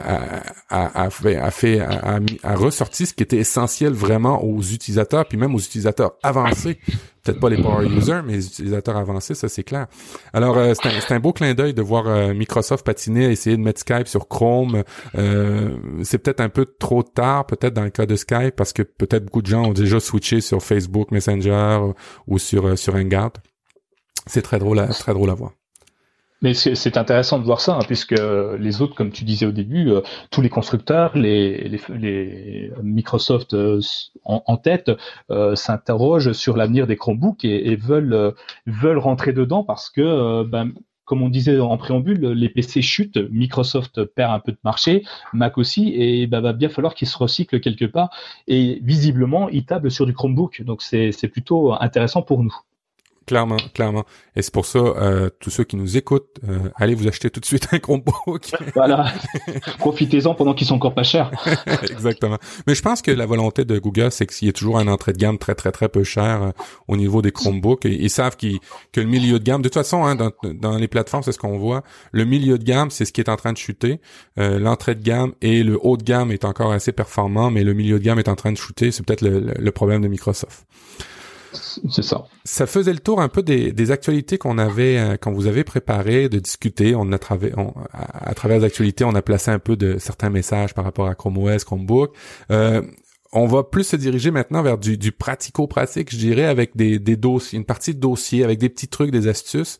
a ressorti ce qui était essentiel vraiment aux utilisateurs, puis même aux utilisateurs avancés. Peut-être pas les power users, mais les utilisateurs avancés, ça c'est clair. Alors c'est un beau clin d'œil de voir Microsoft patiner, essayer de mettre Skype sur Chrome. C'est peut-être un peu trop tard, peut-être dans le cas de Skype, parce que peut-être beaucoup de gens ont déjà switché sur Facebook Messenger ou sur Hangout. C'est très drôle à voir. Mais c'est intéressant de voir ça, puisque les autres, comme tu disais au début, tous les constructeurs, les Microsoft en tête, s'interrogent sur l'avenir des Chromebooks et veulent rentrer dedans parce que, comme on disait en préambule, les PC chutent, Microsoft perd un peu de marché, Mac aussi, et va bien falloir qu'ils se recyclent quelque part. Et visiblement, ils tablent sur du Chromebook, donc c'est plutôt intéressant pour nous. Clairement. Et c'est pour ça, tous ceux qui nous écoutent, allez vous acheter tout de suite un Chromebook. Voilà. Profitez-en pendant qu'ils sont encore pas chers. Exactement. Mais je pense que la volonté de Google, c'est qu'il y ait toujours un entrée de gamme très peu cher au niveau des Chromebooks. Et ils savent que le milieu de gamme, de toute façon, dans les plateformes, c'est ce qu'on voit. Le milieu de gamme, c'est ce qui est en train de chuter. L'entrée de gamme et le haut de gamme est encore assez performant, mais le milieu de gamme est en train de chuter. C'est peut-être le problème de Microsoft. C'est ça. Ça faisait le tour un peu des actualités qu'on vous avait préparées, de discuter. À travers les actualités, on a placé un peu de certains messages par rapport à Chrome OS, Chromebook. On va plus se diriger maintenant vers du pratico-pratique, je dirais, avec des dossiers, une partie de dossier, avec des petits trucs, des astuces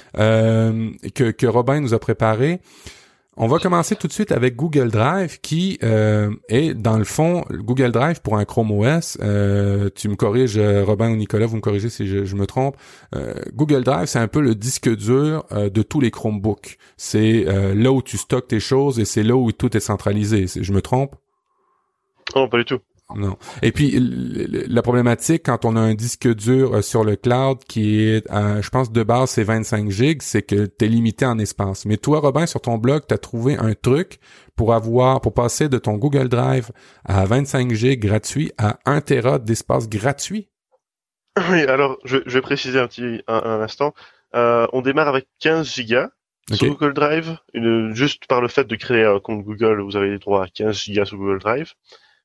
que Robin nous a préparé. On va commencer tout de suite avec Google Drive qui est dans le fond Google Drive pour un Chrome OS. Tu me corriges, Robin ou Nicolas, vous me corrigez si je me trompe. Google Drive, c'est un peu le disque dur de tous les Chromebooks. C'est là où tu stockes tes choses et c'est là où tout est centralisé. Je me trompe? Non, pas du tout. Non. Et puis la problématique quand on a un disque dur sur le cloud qui est, je pense de base c'est 25 gigs, c'est que t'es limité en espace. Mais toi, Robin, sur ton blog, t'as trouvé un truc pour passer de ton Google Drive à 25 gigs gratuit à 1 Tera d'espace gratuit. Oui, alors je vais préciser un instant. On démarre avec 15 gigas. Okay. Sur Google Drive, juste par le fait de créer un compte Google, vous avez droit à 15 gigas sur Google Drive.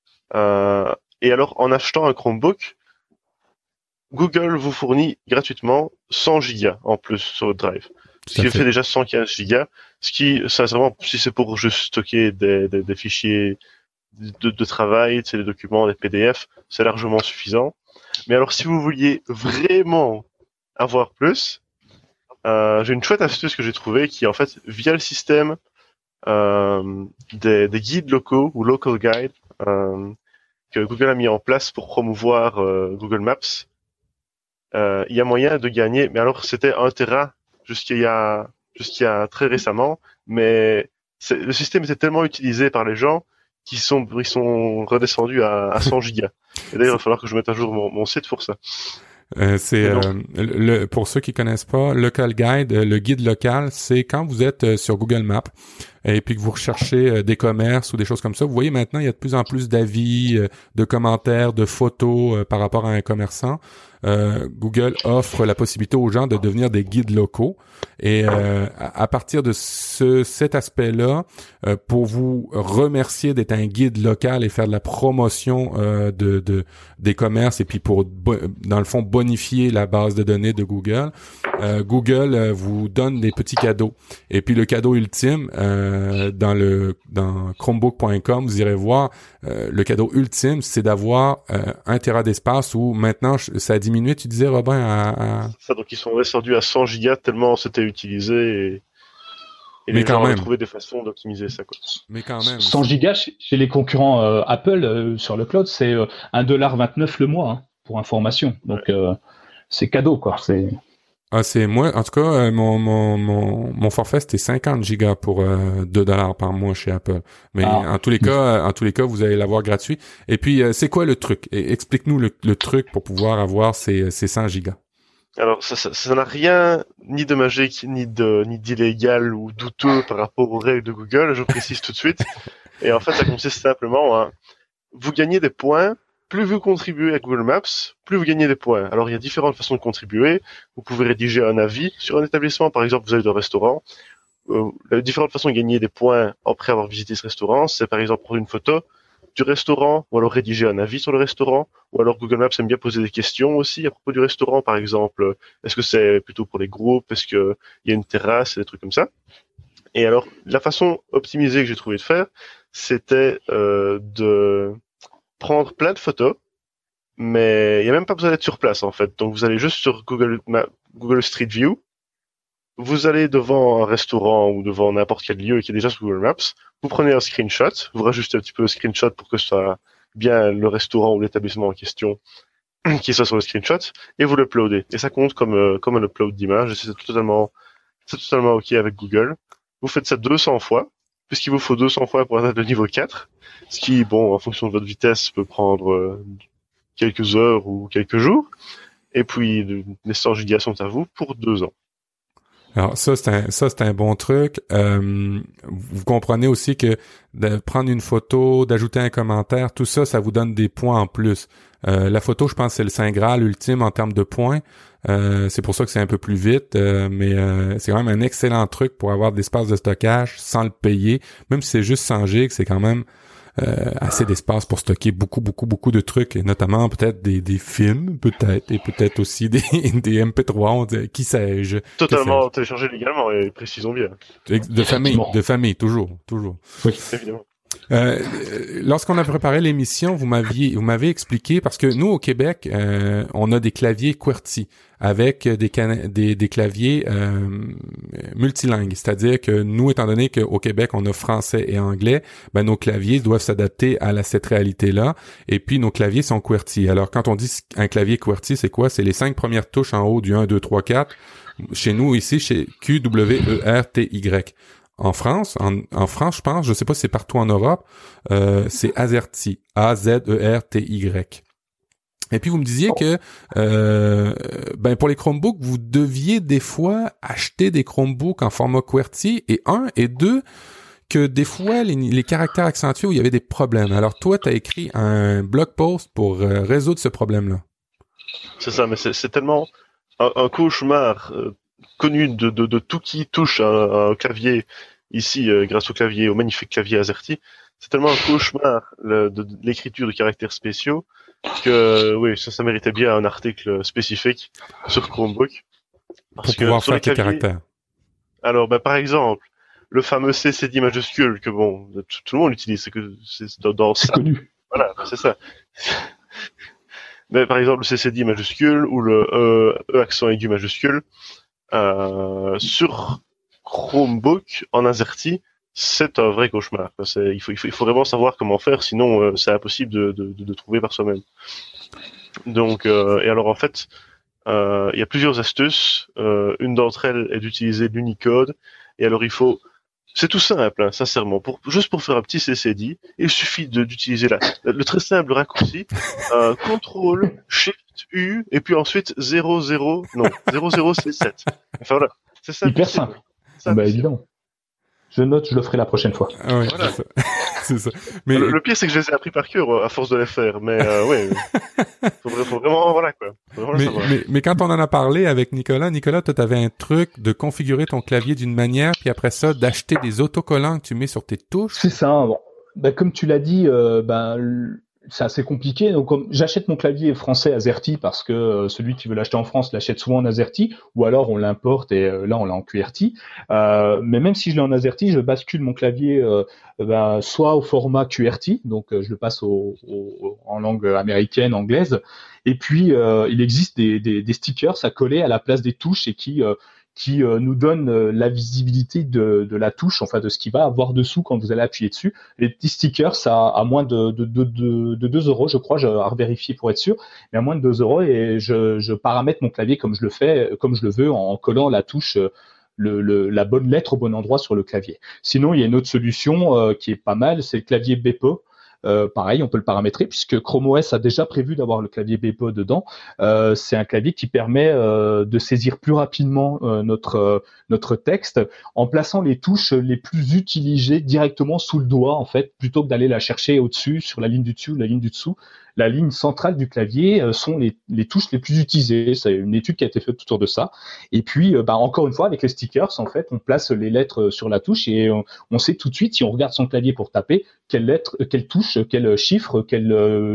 Et alors, en achetant un Chromebook, Google vous fournit gratuitement 100 gigas en plus sur votre drive. Ce qui fait déjà 115 gigas. Ce qui, sincèrement, si c'est pour juste stocker des fichiers de travail, des documents, des PDF, c'est largement suffisant. Mais alors, si vous vouliez vraiment avoir plus, j'ai une chouette astuce que j'ai trouvée qui, en fait, via le système des guides locaux ou local guide que Google a mis en place pour promouvoir Google Maps, il y a moyen de gagner. Mais alors, c'était 1 Tera jusqu'il y a très récemment, mais le système était tellement utilisé par les gens ils sont redescendus à 100 gigas. Et d'ailleurs, il va falloir que je mette à jour mon site pour ça. Pour ceux qui connaissent pas, Local Guide, le guide local, c'est quand vous êtes sur Google Maps et puis que vous recherchez des commerces ou des choses comme ça. Vous voyez maintenant, il y a de plus en plus d'avis, de commentaires, de photos par rapport à un commerçant. Google offre la possibilité aux gens de devenir des guides locaux et à partir de cet aspect-là, pour vous remercier d'être un guide local et faire de la promotion des commerces et puis pour dans le fond bonifier la base de données de Google, Google vous donne des petits cadeaux. Et puis le cadeau ultime dans Chromebook.com, vous irez voir le cadeau ultime, c'est d'avoir 1 Tera d'espace où maintenant ça a diminué, tu disais Robin à... Ça, donc ils sont descendus à 100 gigas tellement c'était utilisé et les gens ont trouvé des façons d'optimiser ça, quoi. Mais quand même 100 gigas chez les concurrents Apple sur le cloud, c'est $1,29 le mois, hein, pour information. Donc c'est cadeau, quoi. C'est moi, en tout cas, mon forfait c'était 50 gigas pour $2 par mois chez Apple. Mais en tous les cas, vous allez l'avoir gratuit. Et puis, c'est quoi le truc? Explique-nous le truc pour pouvoir avoir ces 100 gigas. Alors, ça n'a rien ni de magique, ni d'illégal ou douteux par rapport aux règles de Google, je précise tout de suite. Et en fait, ça consiste simplement à vous gagnez des points. Plus vous contribuez à Google Maps, plus vous gagnez des points. Alors, il y a différentes façons de contribuer. Vous pouvez rédiger un avis sur un établissement. Par exemple, vous allez dans un restaurant. La différente façon de gagner des points après avoir visité ce restaurant, c'est par exemple prendre une photo du restaurant, ou alors rédiger un avis sur le restaurant, ou alors Google Maps aime bien poser des questions aussi à propos du restaurant. Par exemple, est-ce que c'est plutôt pour les groupes? Est-ce qu'il y a une terrasse? Des trucs comme ça. Et alors, la façon optimisée que j'ai trouvé de faire, c'était de prendre plein de photos, mais il n'y a même pas besoin d'être sur place, en fait. Donc, vous allez juste sur Google Street View, vous allez devant un restaurant ou devant n'importe quel lieu qui est déjà sur Google Maps, vous prenez un screenshot, vous rajustez un petit peu le screenshot pour que ce soit bien le restaurant ou l'établissement en question qui soit sur le screenshot, et vous l'uploadez. Et ça compte comme un upload d'image, et c'est totalement OK avec Google. Vous faites ça 200 fois, puisqu'il vous faut 200 fois pour atteindre le niveau 4, ce qui, bon, en fonction de votre vitesse, peut prendre quelques heures ou quelques jours. Et puis, les 100 gigas sont à vous pour 2 ans. Alors ça c'est un bon truc. Vous comprenez aussi que de prendre une photo, d'ajouter un commentaire, tout ça, ça vous donne des points en plus. La photo, je pense, c'est le saint graal ultime en termes de points. C'est pour ça que c'est un peu plus vite, mais c'est quand même un excellent truc pour avoir de l'espace de stockage sans le payer. Même si c'est juste 100 gigs, c'est quand même assez d'espace pour stocker beaucoup de trucs, et notamment peut-être des films, peut-être, et peut-être aussi des MP3, qui sais-je. Totalement téléchargé légalement, et précisons bien. De famille, toujours. Oui, évidemment. Lorsqu'on a préparé l'émission, vous m'avez expliqué, parce que nous au Québec, on a des claviers QWERTY avec des claviers multilingues, c'est-à-dire que nous, étant donné qu'au Québec on a français et anglais, ben nos claviers doivent s'adapter à cette réalité-là, et puis nos claviers sont QWERTY. Alors quand on dit un clavier QWERTY, c'est quoi? C'est les 5 premières touches en haut du 1, 2, 3, 4. Chez nous ici, chez QWERTY. En France, je pense, je sais pas si c'est partout en Europe, c'est AZERTY, AZERTY. Et puis vous me disiez que pour les Chromebooks, vous deviez des fois acheter des Chromebooks en format QWERTY, et deux, que des fois les caractères accentués où il y avait des problèmes. Alors toi, tu as écrit un blog post pour résoudre ce problème-là. C'est ça, mais c'est tellement un cauchemar connu de tout qui touche un clavier ici, grâce au magnifique clavier AZERTY. C'est tellement un cauchemar de l'écriture de caractères spéciaux que oui, ça méritait bien un article spécifique sur Chromebook. Parce pour pouvoir faire tes caractères. Alors, par exemple, le fameux CCD majuscule que bon, tout le monde utilise, c'est dans c'est connu. Voilà, c'est ça. mais par exemple le CCD majuscule ou le E accent aigu majuscule sur Chromebook en AZERTY, c'est un vrai cauchemar. Il faut vraiment savoir comment faire, sinon c'est impossible de trouver par soi-même. Donc, et alors en fait, il y a plusieurs astuces. Une d'entre elles est d'utiliser l'Unicode. Et alors c'est tout simple, hein, sincèrement. Juste pour faire un petit CCD, il suffit d'utiliser le très simple raccourci Ctrl Shift U et puis ensuite 00 c'est 7. Enfin voilà, c'est simple. Hyper simple. Bah évidemment. Je note, je le ferai la prochaine fois. Ah oui, voilà. C'est ça. Mais le pire, c'est que je les ai appris par cœur à force de les faire. Mais ouais, faut vraiment, voilà quoi. Mais quand on en a parlé avec Nicolas, toi, t'avais un truc de configurer ton clavier d'une manière, puis après ça, d'acheter des autocollants que tu mets sur tes touches. C'est ça. Bon. Bah, comme tu l'as dit, c'est assez compliqué. Donc, j'achète mon clavier français AZERTY parce que celui qui veut l'acheter en France l'achète souvent en AZERTY, ou alors on l'importe et là on l'a en QWERTY. Mais même si je l'ai en AZERTY, je bascule mon clavier soit au format QWERTY, donc je le passe en langue américaine, anglaise. Et puis il existe des stickers à coller à la place des touches et qui nous donne la visibilité de la touche, enfin de ce qu'il va avoir dessous quand vous allez appuyer dessus. Les petits stickers, ça à moins de 2 euros, je crois, j'ai à revérifier pour être sûr, mais à moins de 2 euros, et je paramètre mon clavier comme je le veux, en collant la touche, la bonne lettre au bon endroit sur le clavier. Sinon, il y a une autre solution qui est pas mal, c'est le clavier Bepo. Pareil, on peut le paramétrer puisque Chrome OS a déjà prévu d'avoir le clavier Bepo dedans. C'est un clavier qui permet de saisir plus rapidement notre texte en plaçant les touches les plus utilisées directement sous le doigt, en fait, plutôt que d'aller la chercher au-dessus, sur la ligne du dessus ou la ligne du dessous. La ligne centrale du clavier sont les touches les plus utilisées. C'est une étude qui a été faite autour de ça. Et puis, encore une fois, avec les stickers, en fait, on place les lettres sur la touche et on sait tout de suite, si on regarde son clavier pour taper, quelle lettre, quelle touche, quel chiffre, quelle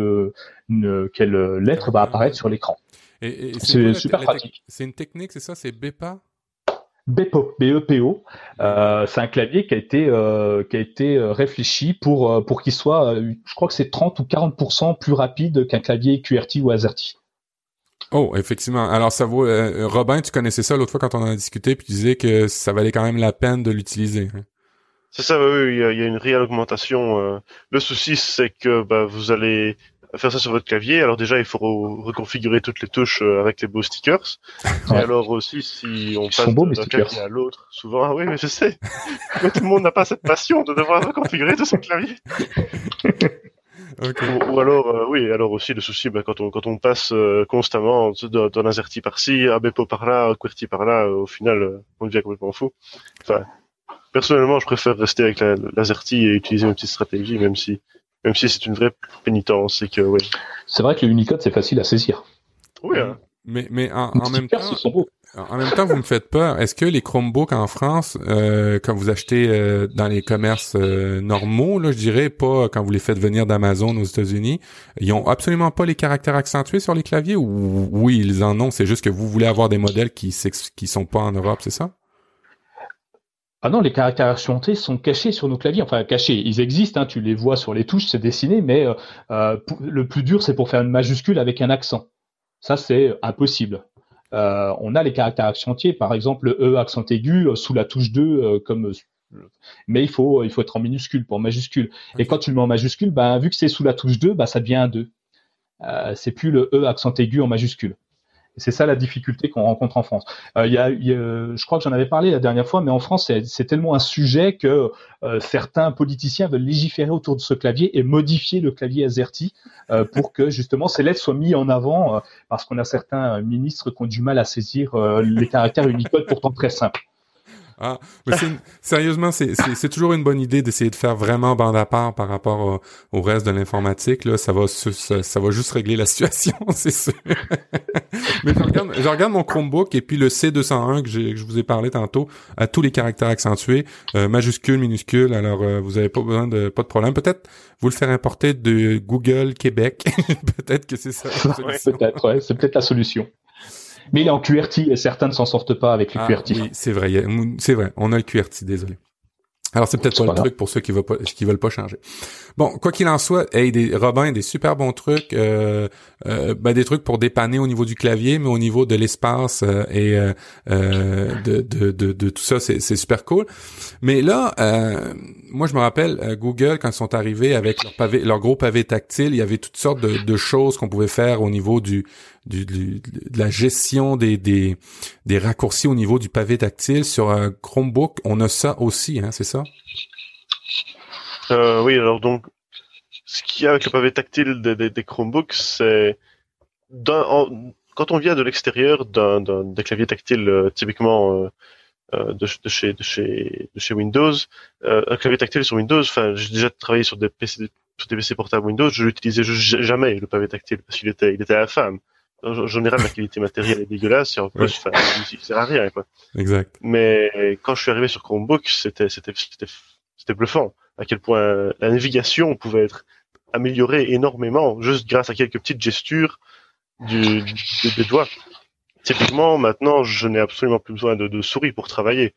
lettre va apparaître sur l'écran. Et c'est super pratique. C'est une technique, c'est ça? C'est BEPA? Bepo, B-E-P-O. C'est un clavier qui a été réfléchi pour qu'il soit, je crois que c'est 30 ou 40% plus rapide qu'un clavier QWERTY ou AZERTY. Oh, effectivement. Alors, ça vaut, Robin, tu connaissais ça l'autre fois quand on en a discuté, puis tu disais que ça valait quand même la peine de l'utiliser. Hein. C'est ça, oui, il y a une réelle augmentation. Le souci, c'est que vous allez faire ça sur votre clavier. Alors déjà, il faut reconfigurer toutes les touches avec les beaux stickers. Ouais. Et alors aussi, si on passe d'un clavier à l'autre, souvent, ah oui, mais je sais, mais tout le monde n'a pas cette passion de devoir reconfigurer tout son clavier. Okay. Ou alors, oui, alors aussi le souci, quand on passe constamment d'un AZERTY par-ci, à Bepo par-là, à QWERTY par-là, au final, on devient complètement fou. Enfin, personnellement, je préfère rester avec l'AZERTY et utiliser mes petites stratégies, même si c'est une vraie pénitence, et que, ouais. C'est vrai que le Unicode, c'est facile à saisir. Oui, hein. Mais en même temps, vous me faites peur. Est-ce que les Chromebooks en France, quand vous achetez dans les commerces normaux, là, je dirais, pas quand vous les faites venir d'Amazon aux États-Unis, ils ont absolument pas les caractères accentués sur les claviers, ou oui, ils en ont, c'est juste que vous voulez avoir des modèles qui sont pas en Europe, c'est ça? Ah non, les caractères accentués sont cachés sur nos claviers. Enfin, cachés, ils existent, hein, tu les vois sur les touches, c'est dessiné, mais le plus dur, c'est pour faire une majuscule avec un accent. Ça, c'est impossible. On a les caractères accentués, par exemple le E accent aigu sous la touche 2, mais il faut être en minuscule pour majuscule. Okay. Et quand tu le mets en majuscule, vu que c'est sous la touche 2, ça devient un 2. C'est plus le E accent aigu en majuscule. C'est ça la difficulté qu'on rencontre en France. Je crois que j'en avais parlé la dernière fois, mais en France, c'est tellement un sujet que certains politiciens veulent légiférer autour de ce clavier et modifier le clavier AZERTY pour que justement ces lettres soient mises en avant, parce qu'on a certains ministres qui ont du mal à saisir les caractères Unicode pourtant très simples. Ah, mais sérieusement, c'est toujours une bonne idée d'essayer de faire vraiment bande à part par rapport au reste de l'informatique. Là, ça va juste régler la situation, c'est sûr. Mais je regarde mon Chromebook et puis le C201 que je vous ai parlé tantôt a tous les caractères accentués, majuscules, minuscules. Alors, vous avez pas de problème. Peut-être vous le faire importer de Google Québec. Peut-être que c'est ça. Peut-être, ouais, c'est peut-être la solution. Mais il est en QWERTY et certains ne s'en sortent pas avec le QWERTY. Oui, c'est vrai, on a le QWERTY, désolé. Alors, c'est peut-être pas le truc pour ceux qui veulent pas changer. Bon, quoi qu'il en soit, Robin, des super bons trucs, des trucs pour dépanner au niveau du clavier, mais au niveau de l'espace de tout ça, c'est super cool. Mais là, moi, je me rappelle, Google, quand ils sont arrivés avec leur gros pavé tactile, il y avait toutes sortes de choses qu'on pouvait faire au niveau de la gestion des raccourcis au niveau du pavé tactile. Sur un Chromebook, on a ça aussi, hein, c'est ça? Oui, alors donc, ce qu'il y a avec le pavé tactile des Chromebooks, c'est quand on vient de l'extérieur des claviers tactiles typiquement de chez Windows, un clavier tactile sur Windows, enfin, j'ai déjà travaillé sur des PC portables Windows, je l'utilisais jamais le pavé tactile parce qu'il était infâme. En général, la qualité matérielle est dégueulasse et en plus, enfin, il sert à rien, quoi. Exact. Mais quand je suis arrivé sur Chromebook, c'était bluffant à quel point la navigation pouvait être améliorée énormément juste grâce à quelques petites gestures des doigts. Typiquement, maintenant, je n'ai absolument plus besoin de souris pour travailler.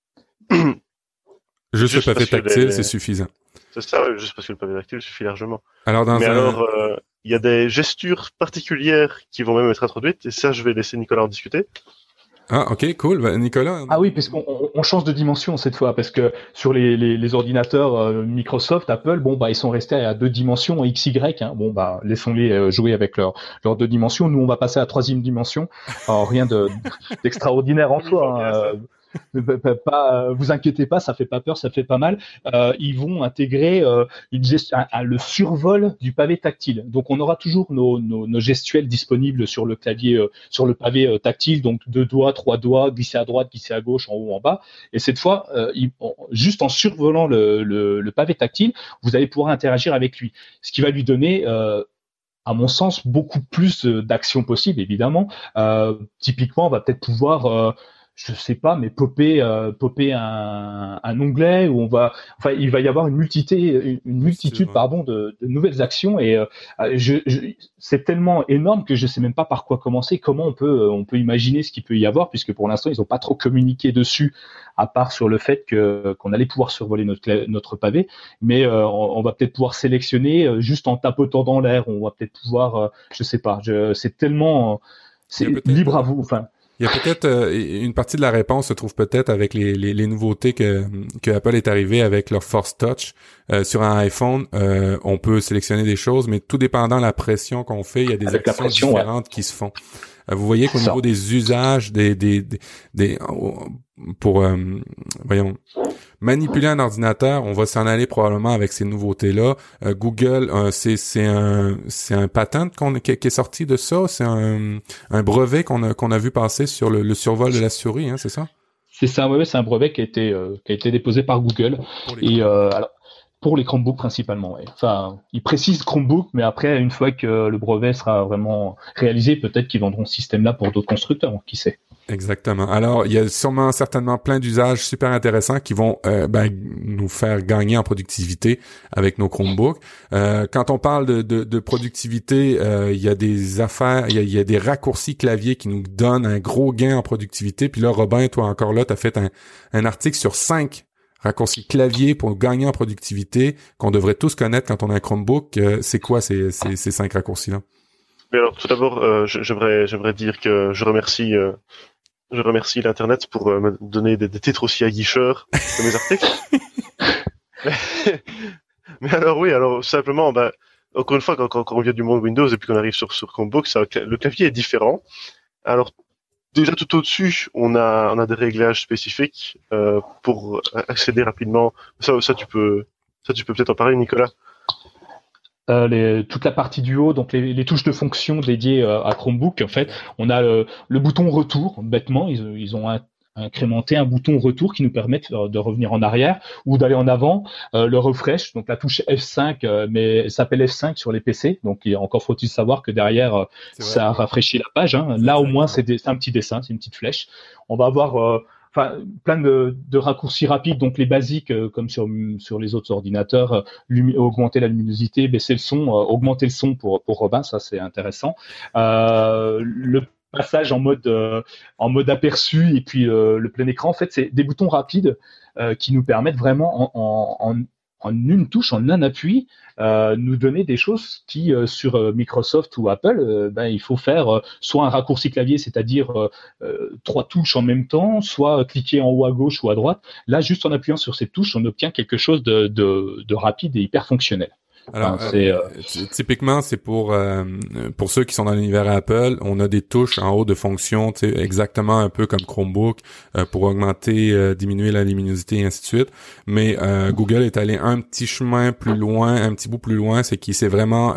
Juste le pavé tactile, c'est suffisant. C'est ça, ouais, juste parce que le pavé tactile suffit largement. Alors, il y a des gestures particulières qui vont même être introduites, et ça, je vais laisser Nicolas en discuter. Ah, ok, cool. Nicolas? Ah oui, parce qu'on change de dimension cette fois, parce que sur les ordinateurs Microsoft, Apple, ils sont restés à 2 dimensions, XY, hein. Laissons-les jouer avec leurs 2 dimensions. Nous, on va passer à la 3e dimension. Alors, rien d'extraordinaire en soi, hein. Pas, vous inquiétez pas, ça fait pas peur, ça fait pas mal. Ils vont intégrer le survol du pavé tactile. Donc on aura toujours nos gestuels disponibles sur le clavier, sur le pavé tactile. Donc 2 doigts, 3 doigts, glisser à droite, glisser à gauche, en haut, en bas. Et cette fois, juste en survolant le pavé tactile, vous allez pouvoir interagir avec lui, ce qui va lui donner à mon sens beaucoup plus d'actions possibles, évidemment. Typiquement, on va peut-être pouvoir je sais pas, mais popper un onglet où il va y avoir une multitude, de nouvelles actions et c'est tellement énorme que je sais même pas par quoi commencer, comment on peut imaginer ce qu'il peut y avoir, puisque pour l'instant ils ont pas trop communiqué dessus, à part sur le fait qu'on allait pouvoir survoler notre pavé, mais on va peut-être pouvoir sélectionner juste en tapotant dans l'air, on va peut-être pouvoir, je sais pas, c'est tellement, c'est libre à vous, enfin. Il y a peut-être une partie de la réponse se trouve peut-être avec les nouveautés que Apple est arrivé avec leur Force Touch. Sur un iPhone, on peut sélectionner des choses, mais tout dépendant de la pression qu'on fait, il y a des actions différentes qui se font. Vous voyez qu'au niveau des usages, pour manipuler un ordinateur, on va s'en aller probablement avec ces nouveautés-là. Google, c'est un patent qui est sorti de ça, c'est un brevet qu'on a vu passer sur le survol de la souris, hein, c'est ça? C'est ça, ouais, c'est un brevet qui a été déposé par Google pour les Chromebooks principalement. Ouais. Enfin, ils précisent Chromebook, mais après, une fois que le brevet sera vraiment réalisé, peut-être qu'ils vendront ce système-là pour d'autres constructeurs, qui sait. Exactement. Alors, il y a certainement plein d'usages super intéressants qui vont nous faire gagner en productivité avec nos Chromebooks. Quand on parle de productivité, il y a des affaires, il y a des raccourcis clavier qui nous donnent un gros gain en productivité. Puis là, Robin, toi encore là, tu as fait un article sur 5 raccourcis clavier pour gagner en productivité qu'on devrait tous connaître quand on a un Chromebook. C'est quoi ces 5 raccourcis-là? Mais alors, tout d'abord, j'aimerais dire que je remercie l'Internet pour me donner des titres aussi aguicheurs de mes articles. mais alors simplement, encore une fois, quand on vient du monde Windows et puis qu'on arrive sur Chromebook, le clavier est différent. Alors, déjà tout au-dessus, on a des réglages spécifiques pour accéder rapidement. Ça tu peux peut-être en parler, Nicolas. Toute la partie du haut, donc les touches de fonction dédiées à Chromebook, en fait, on a le bouton retour. Bêtement, ils ont incrémenté un bouton retour qui nous permet de revenir en arrière ou d'aller en avant. Le refresh, donc la touche F5, mais elle s'appelle F5 sur les PC. Donc encore faut-il savoir que derrière ça rafraîchit la page. Hein. Là au moins c'est un petit dessin, c'est une petite flèche. On va avoir plein de raccourcis rapides, donc les basiques comme sur les autres ordinateurs, augmenter la luminosité, baisser le son, augmenter le son pour Robin, ça c'est intéressant. Le passage en mode aperçu et puis le plein écran. En fait, c'est des boutons rapides qui nous permettent vraiment en une touche, en un appui, nous donner des choses qui sur Microsoft ou Apple, il faut faire soit un raccourci clavier, c'est-à-dire 3 touches en même temps, soit cliquer en haut à gauche ou à droite. Là, juste en appuyant sur ces touches, on obtient quelque chose de rapide et hyper fonctionnel. Alors, typiquement, c'est pour ceux qui sont dans l'univers Apple, on a des touches en haut de fonctions, exactement un peu comme Chromebook, pour augmenter, diminuer la luminosité et ainsi de suite. Mais Google est allé un petit chemin plus loin, un petit bout plus loin, c'est qu'il s'est vraiment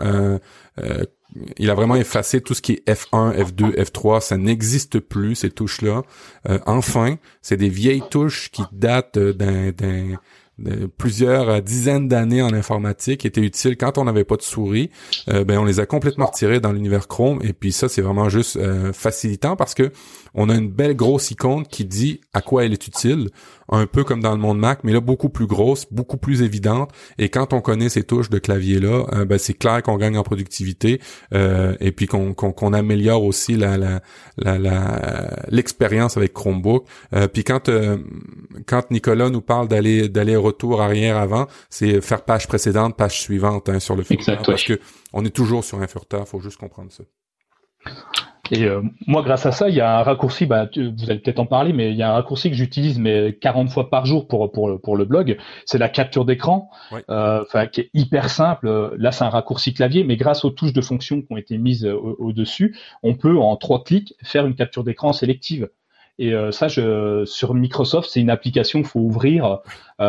il a vraiment effacé tout ce qui est F1, F2, F3, ça n'existe plus, ces touches-là. Enfin, c'est des vieilles touches qui datent de plusieurs dizaines d'années en informatique, étaient utiles quand on n'avait pas de souris. On les a complètement retirés dans l'univers Chrome, et puis ça, c'est vraiment juste facilitant parce que on a une belle grosse icône qui dit à quoi elle est utile, un peu comme dans le monde Mac, mais là beaucoup plus grosse, beaucoup plus évidente, et quand on connaît ces touches de clavier là, c'est clair qu'on gagne en productivité, et puis qu'on améliore aussi l'expérience avec Chromebook. Puis quand Nicolas nous parle d'aller retour arrière avant, c'est faire page précédente, page suivante sur le furteur, parce que on est toujours sur un furteur, faut juste comprendre ça. Et moi, grâce à ça, il y a un raccourci, vous allez peut-être en parler, mais il y a un raccourci que j'utilise 40 fois par jour pour le blog, c'est la capture d'écran, qui est hyper simple. Là, c'est un raccourci clavier, mais grâce aux touches de fonction qui ont été mises au-dessus, on peut, en 3 clics, faire une capture d'écran sélective. Et ça, sur Microsoft, c'est une application qu'il faut ouvrir.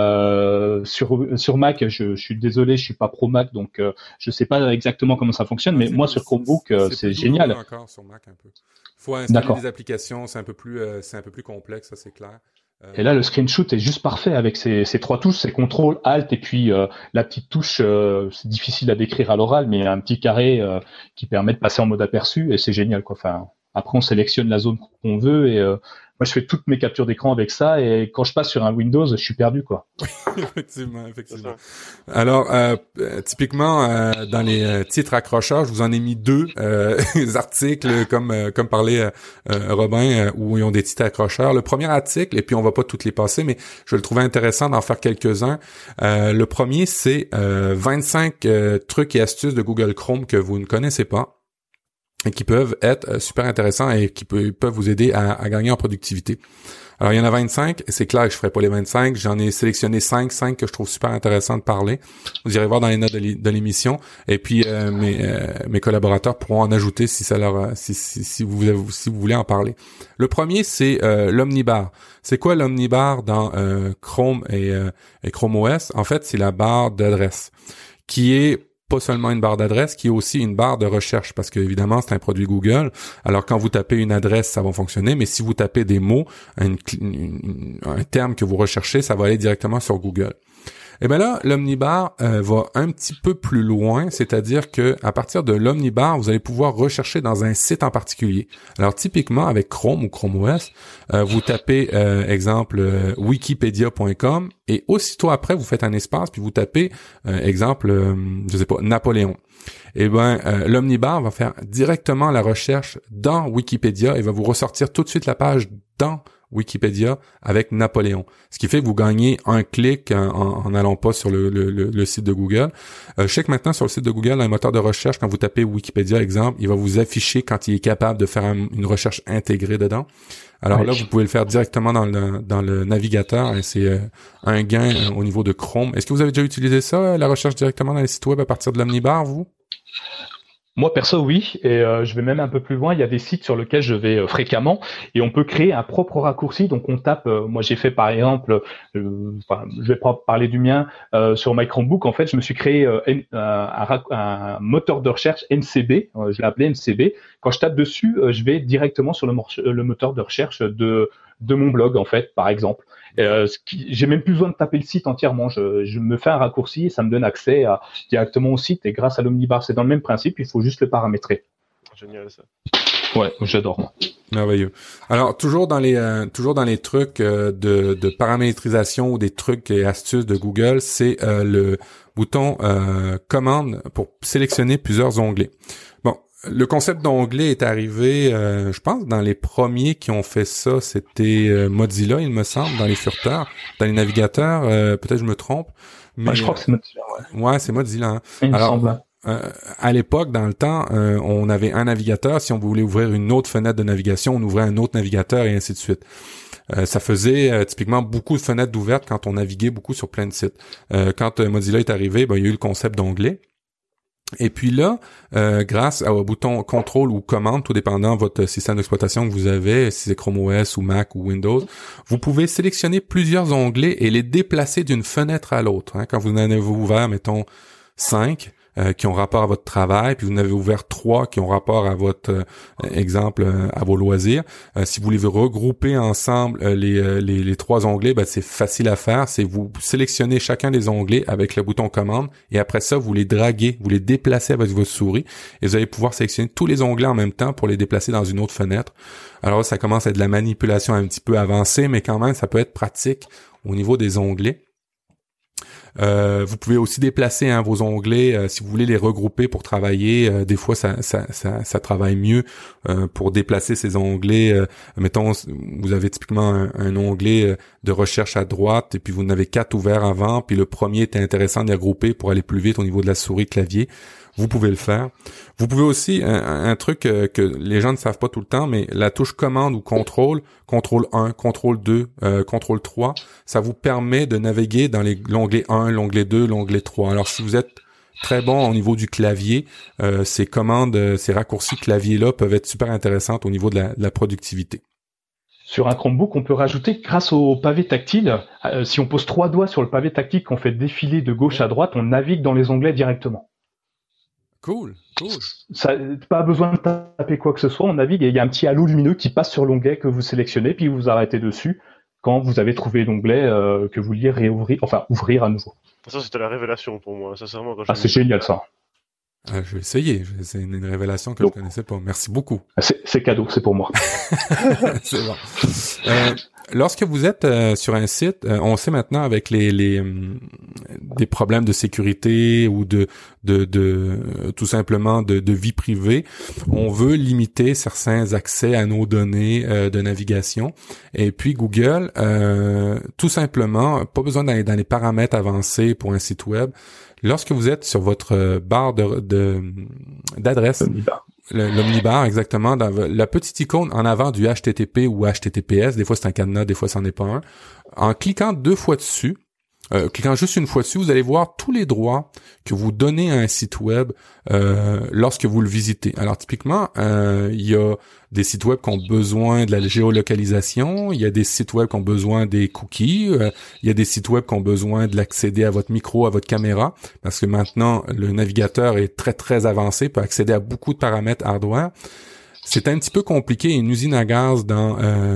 Sur Mac, je suis désolé, je suis pas pro Mac, donc je sais pas exactement comment ça fonctionne. Mais moi, sur Chromebook, c'est génial. Encore sur Mac un peu. Faut installer des applications, c'est un peu plus complexe, ça c'est clair. Et là, le screenshot est juste parfait avec ces 3 touches, c'est CTRL, Alt et puis la petite touche, c'est difficile à décrire à l'oral, mais un petit carré qui permet de passer en mode aperçu et c'est génial, quoi. Enfin, après, on sélectionne la zone qu'on veut et moi, je fais toutes mes captures d'écran avec ça et quand je passe sur un Windows, je suis perdu, quoi. Effectivement. Alors, typiquement, dans les titres accrocheurs, je vous en ai mis 2 articles comme parlait Robin, où ils ont des titres accrocheurs. Le premier article, et puis on va pas toutes les passer, mais je le trouvais intéressant d'en faire quelques-uns. Le premier, c'est 25 trucs et astuces de Google Chrome que vous ne connaissez pas, et qui peuvent être super intéressants et qui peuvent vous aider à gagner en productivité. Alors, il y en a 25, c'est clair que je ferai pas les 25, j'en ai sélectionné 5 que je trouve super intéressants de parler. Vous irez voir dans les notes de l'émission, et puis mes collaborateurs pourront en ajouter si ça leur si vous voulez en parler. Le premier, c'est l'Omnibar. C'est quoi l'Omnibar dans Chrome et Chrome OS? En fait, c'est la barre d'adresse qui est pas seulement une barre d'adresse, qui est aussi une barre de recherche, parce que évidemment c'est un produit Google. Alors quand vous tapez une adresse, ça va fonctionner, mais si vous tapez des mots, un terme que vous recherchez, ça va aller directement sur Google. Et bien là, l'Omnibar va un petit peu plus loin, c'est-à-dire que à partir de l'Omnibar, vous allez pouvoir rechercher dans un site en particulier. Alors typiquement avec Chrome ou Chrome OS, vous tapez exemple wikipedia.com et aussitôt après vous faites un espace puis vous tapez exemple Napoléon. Et l'Omnibar va faire directement la recherche dans Wikipédia et va vous ressortir tout de suite la page dans Wikipédia avec Napoléon. Ce qui fait que vous gagnez un clic en n'allant pas sur le site de Google. Je sais que maintenant sur le site de Google, dans le moteur de recherche, quand vous tapez Wikipédia, exemple, il va vous afficher quand il est capable de faire une recherche intégrée dedans. Alors là, vous pouvez le faire directement dans le navigateur et c'est un gain au niveau de Chrome. Est-ce que vous avez déjà utilisé ça, la recherche directement dans les sites web à partir de l'Omnibar, vous? Moi perso oui, et je vais même un peu plus loin, il y a des sites sur lesquels je vais fréquemment et on peut créer un propre raccourci. Donc on tape, moi j'ai fait par exemple, je vais pas parler du mien, sur My Chromebook, en fait je me suis créé un moteur de recherche MCB, je l'ai appelé MCB. Quand je tape dessus, je vais directement sur le moteur de recherche de mon blog en fait, par exemple. J'ai même plus besoin de taper le site entièrement. Je me fais un raccourci et ça me donne accès directement au site. Et grâce à l'Omnibar, c'est dans le même principe. Il faut juste le paramétrer. Génial ça. Ouais, j'adore. Merveilleux. Alors toujours dans les trucs de paramétrisation ou des trucs et astuces de Google, c'est le bouton commande pour sélectionner plusieurs onglets. Bon, Le concept d'onglet est arrivé, je pense, dans les premiers qui ont fait ça, c'était Mozilla, il me semble, dans les furteurs, dans les navigateurs. Peut-être je me trompe. Mais, je crois que c'est Mozilla. Ouais, c'est Mozilla. Hein. Il me semble. À l'époque, dans le temps, on avait un navigateur. Si on voulait ouvrir une autre fenêtre de navigation, on ouvrait un autre navigateur et ainsi de suite. Ça faisait typiquement beaucoup de fenêtres ouvertes quand on naviguait beaucoup sur plein de sites. Quand Mozilla est arrivé, il y a eu le concept d'onglet. Et puis là, grâce au bouton contrôle ou commande, tout dépendant de votre système d'exploitation que vous avez, si c'est Chrome OS ou Mac ou Windows, vous pouvez sélectionner plusieurs onglets et les déplacer d'une fenêtre à l'autre. Hein. Quand vous en avez ouvert, mettons, 5 qui ont rapport à votre travail, puis vous en avez ouvert 3 qui ont rapport à votre exemple, à vos loisirs. Si vous voulez vous regrouper ensemble les 3 onglets, c'est facile à faire. C'est vous sélectionnez chacun des onglets avec le bouton commande et après ça, vous les draguez, vous les déplacez avec votre souris et vous allez pouvoir sélectionner tous les onglets en même temps pour les déplacer dans une autre fenêtre. Alors là, ça commence à être de la manipulation un petit peu avancée, mais quand même, ça peut être pratique au niveau des onglets. Vous pouvez aussi déplacer vos onglets si vous voulez les regrouper pour travailler. Des fois, ça travaille mieux pour déplacer ces onglets. Mettons, vous avez typiquement un onglet de recherche à droite et puis vous en avez 4 ouverts avant, puis le premier était intéressant de les regrouper pour aller plus vite au niveau de la souris clavier. Vous pouvez le faire. Vous pouvez aussi, un truc que les gens ne savent pas tout le temps, mais la touche commande ou contrôle 1, contrôle 2, contrôle 3, ça vous permet de naviguer dans l'onglet 1, l'onglet 2, l'onglet 3. Alors si vous êtes très bon au niveau du clavier, ces commandes, ces raccourcis clavier-là peuvent être super intéressantes au niveau de la productivité. Sur un Chromebook, on peut rajouter, grâce au pavé tactile, si on pose 3 doigts sur le pavé tactile qu'on fait défiler de gauche à droite, on navigue dans les onglets directement. Cool. Ça, pas besoin de taper quoi que ce soit, on navigue et il y a un petit halo lumineux qui passe sur l'onglet que vous sélectionnez, puis vous arrêtez dessus quand vous avez trouvé l'onglet que vous vouliez ouvrir à nouveau. Ça, c'était la révélation pour moi, sincèrement. C'est génial ça. Je vais essayer. C'est une révélation que je connaissais pas. Merci beaucoup. C'est cadeau, c'est pour moi. C'est bon. Lorsque vous êtes sur un site, on sait maintenant avec des problèmes de sécurité ou de tout simplement de vie privée, on veut limiter certains accès à nos données de navigation. Et puis Google, tout simplement, pas besoin d'aller dans les paramètres avancés pour un site web. Lorsque vous êtes sur votre barre d'adresse, l'omnibar exactement, dans la petite icône en avant du HTTP ou HTTPS, des fois c'est un cadenas, des fois c'en est pas un, en cliquant 2 fois dessus, cliquant juste une fois dessus, vous allez voir tous les droits que vous donnez à un site web lorsque vous le visitez. Alors typiquement, il y a des sites web qui ont besoin de la géolocalisation, il y a des sites web qui ont besoin des cookies, il y a des sites web qui ont besoin de l'accéder à votre micro, à votre caméra, parce que maintenant le navigateur est très très avancé, peut accéder à beaucoup de paramètres hardware. C'est un petit peu compliqué, une usine à gaz dans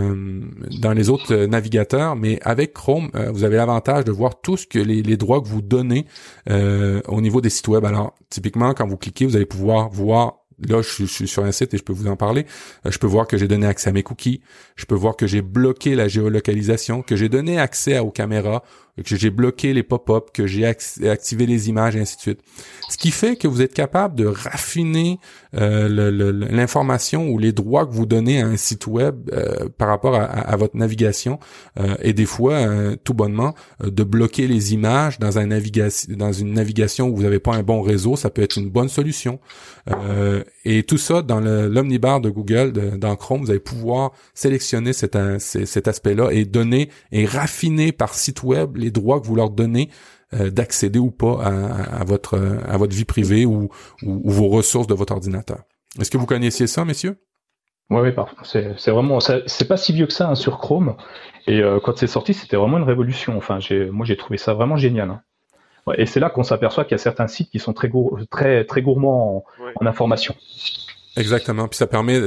les autres navigateurs, mais avec Chrome, vous avez l'avantage de voir tout ce que les droits que vous donnez au niveau des sites web. Alors, typiquement, quand vous cliquez, vous allez pouvoir voir. Là, je suis sur un site et je peux vous en parler. Je peux voir que j'ai donné accès à mes cookies. Je peux voir que j'ai bloqué la géolocalisation, que j'ai donné accès aux caméras, que j'ai bloqué les pop-up, que j'ai activé les images et ainsi de suite. Ce qui fait que vous êtes capable de raffiner l'information ou les droits que vous donnez à un site web par rapport à votre navigation et des fois, tout bonnement, de bloquer les images dans une navigation où vous n'avez pas un bon réseau, ça peut être une bonne solution. Et tout ça dans l'omnibar de Google, dans Chrome, vous allez pouvoir sélectionner cet aspect-là et donner et raffiner par site web les droits que vous leur donnez d'accéder ou pas à votre vie privée ou vos ressources de votre ordinateur. Est-ce que vous connaissiez ça, messieurs? Oui, parfait. C'est vraiment, c'est pas si vieux que ça sur Chrome. Et quand c'est sorti, c'était vraiment une révolution. Enfin, moi, j'ai trouvé ça vraiment génial. Hein. Ouais, et c'est là qu'on s'aperçoit qu'il y a certains sites qui sont très très gourmands en informations. Exactement. Puis ça permet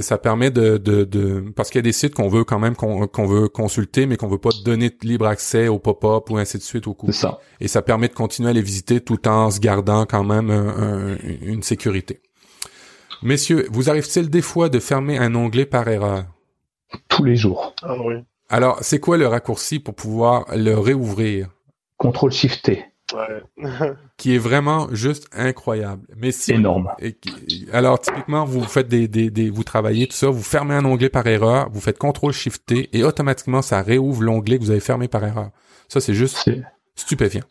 de parce qu'il y a des sites qu'on veut quand même qu'on veut consulter, mais qu'on veut pas donner libre accès au pop-up ou ainsi de suite au cookies. C'est ça. Et ça permet de continuer à les visiter tout en se gardant quand même une sécurité. Messieurs, vous arrive-t-il des fois de fermer un onglet par erreur? Tous les jours. Ah oui. Alors, c'est quoi le raccourci pour pouvoir le réouvrir? Ctrl-Shift-T. Ouais. qui est vraiment juste incroyable. Mais si énorme. Alors typiquement vous faites vous travaillez tout ça, vous fermez un onglet par erreur, vous faites CTRL-SHIFT-T et automatiquement ça réouvre l'onglet que vous avez fermé par erreur. Ça c'est juste stupéfiant.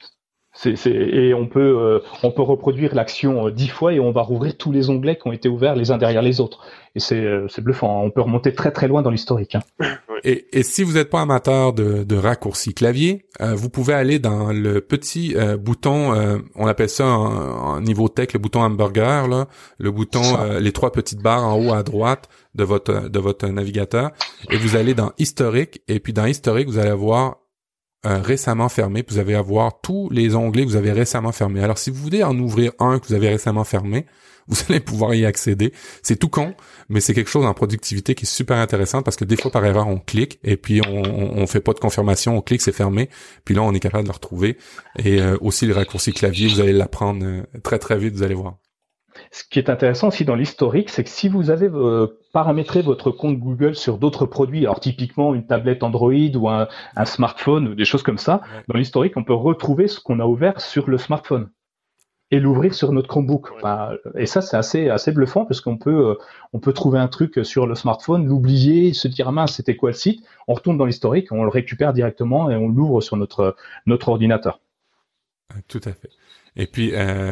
Et on peut reproduire l'action 10 fois et on va rouvrir tous les onglets qui ont été ouverts les uns derrière les autres. Et c'est bluffant. On peut remonter très très loin dans l'historique. Hein. Et si vous n'êtes pas amateur de raccourcis clavier, vous pouvez aller dans le petit bouton, on appelle ça en niveau tech le bouton hamburger, là, le bouton, les 3 petites barres en haut à droite de votre navigateur, et vous allez dans historique, et puis dans historique vous allez avoir récemment fermé, puis vous allez avoir tous les onglets que vous avez récemment fermés. Alors si vous voulez en ouvrir un que vous avez récemment fermé, vous allez pouvoir y accéder. C'est tout con, mais c'est quelque chose en productivité qui est super intéressant parce que des fois par erreur on clique et puis on fait pas de confirmation, on clique, c'est fermé, puis là on est capable de le retrouver. Et aussi le raccourci clavier, vous allez l'apprendre très très vite, vous allez voir. Ce qui est intéressant aussi dans l'historique, c'est que si vous avez paramétré votre compte Google sur d'autres produits, alors typiquement une tablette Android ou un smartphone ou des choses comme ça, dans l'historique, on peut retrouver ce qu'on a ouvert sur le smartphone et l'ouvrir sur notre Chromebook. Et ça, c'est assez bluffant parce qu'on peut trouver un truc sur le smartphone, l'oublier, se dire, ah mince, c'était quoi le site? On retourne dans l'historique, on le récupère directement et on l'ouvre sur notre ordinateur. Tout à fait. Et puis